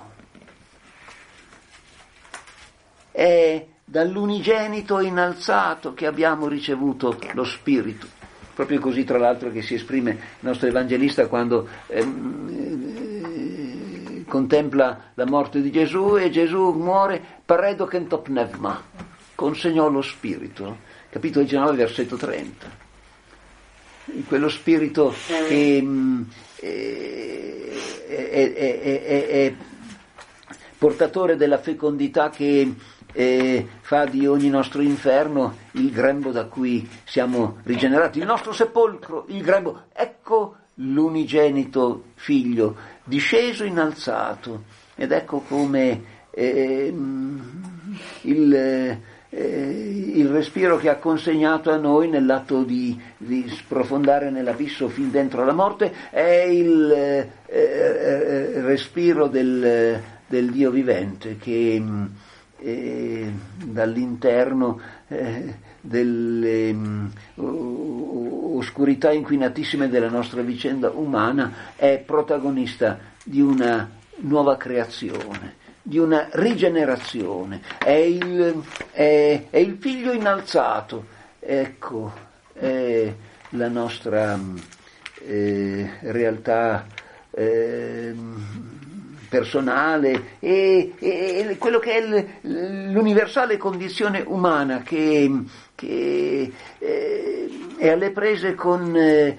È dall'unigenito innalzato che abbiamo ricevuto lo Spirito. Proprio così, tra l'altro, che si esprime il nostro evangelista quando ehm, eh, contempla la morte di Gesù, e Gesù muore paredokentopneuma, consegnò lo Spirito. capitolo diciannove, versetto trenta. Quello spirito che mh, è, è, è, è, è portatore della fecondità, che eh, fa di ogni nostro inferno il grembo da cui siamo rigenerati, il nostro sepolcro, il grembo. Ecco l'unigenito figlio disceso, innalzato, ed ecco come eh, il, eh, il respiro che ha consegnato a noi nell'atto di, di sprofondare nell'abisso fin dentro la morte è il eh, eh, respiro del, del Dio vivente, che eh, dall'interno eh, delle um, oscurità inquinatissime della nostra vicenda umana è protagonista di una nuova creazione, di una rigenerazione, è il, è, è il figlio innalzato. Ecco, è la nostra eh, realtà eh, personale e, e, e quello che è l'universale condizione umana che, che eh, è alle prese con eh,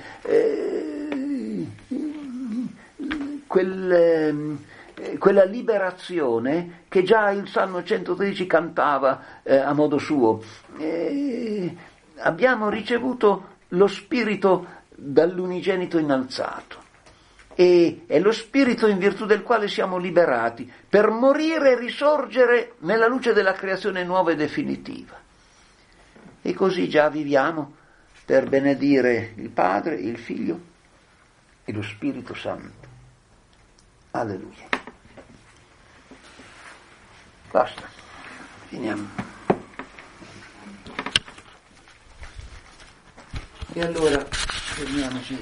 quel, eh, quella liberazione che già il Salmo centotredici cantava eh, a modo suo. Eh, abbiamo ricevuto lo Spirito dall'unigenito innalzato. E è lo Spirito in virtù del quale siamo liberati per morire e risorgere nella luce della creazione nuova e definitiva. E così già viviamo per benedire il Padre, il Figlio e lo Spirito Santo. Alleluia. Basta, finiamo. E allora fermiamoci.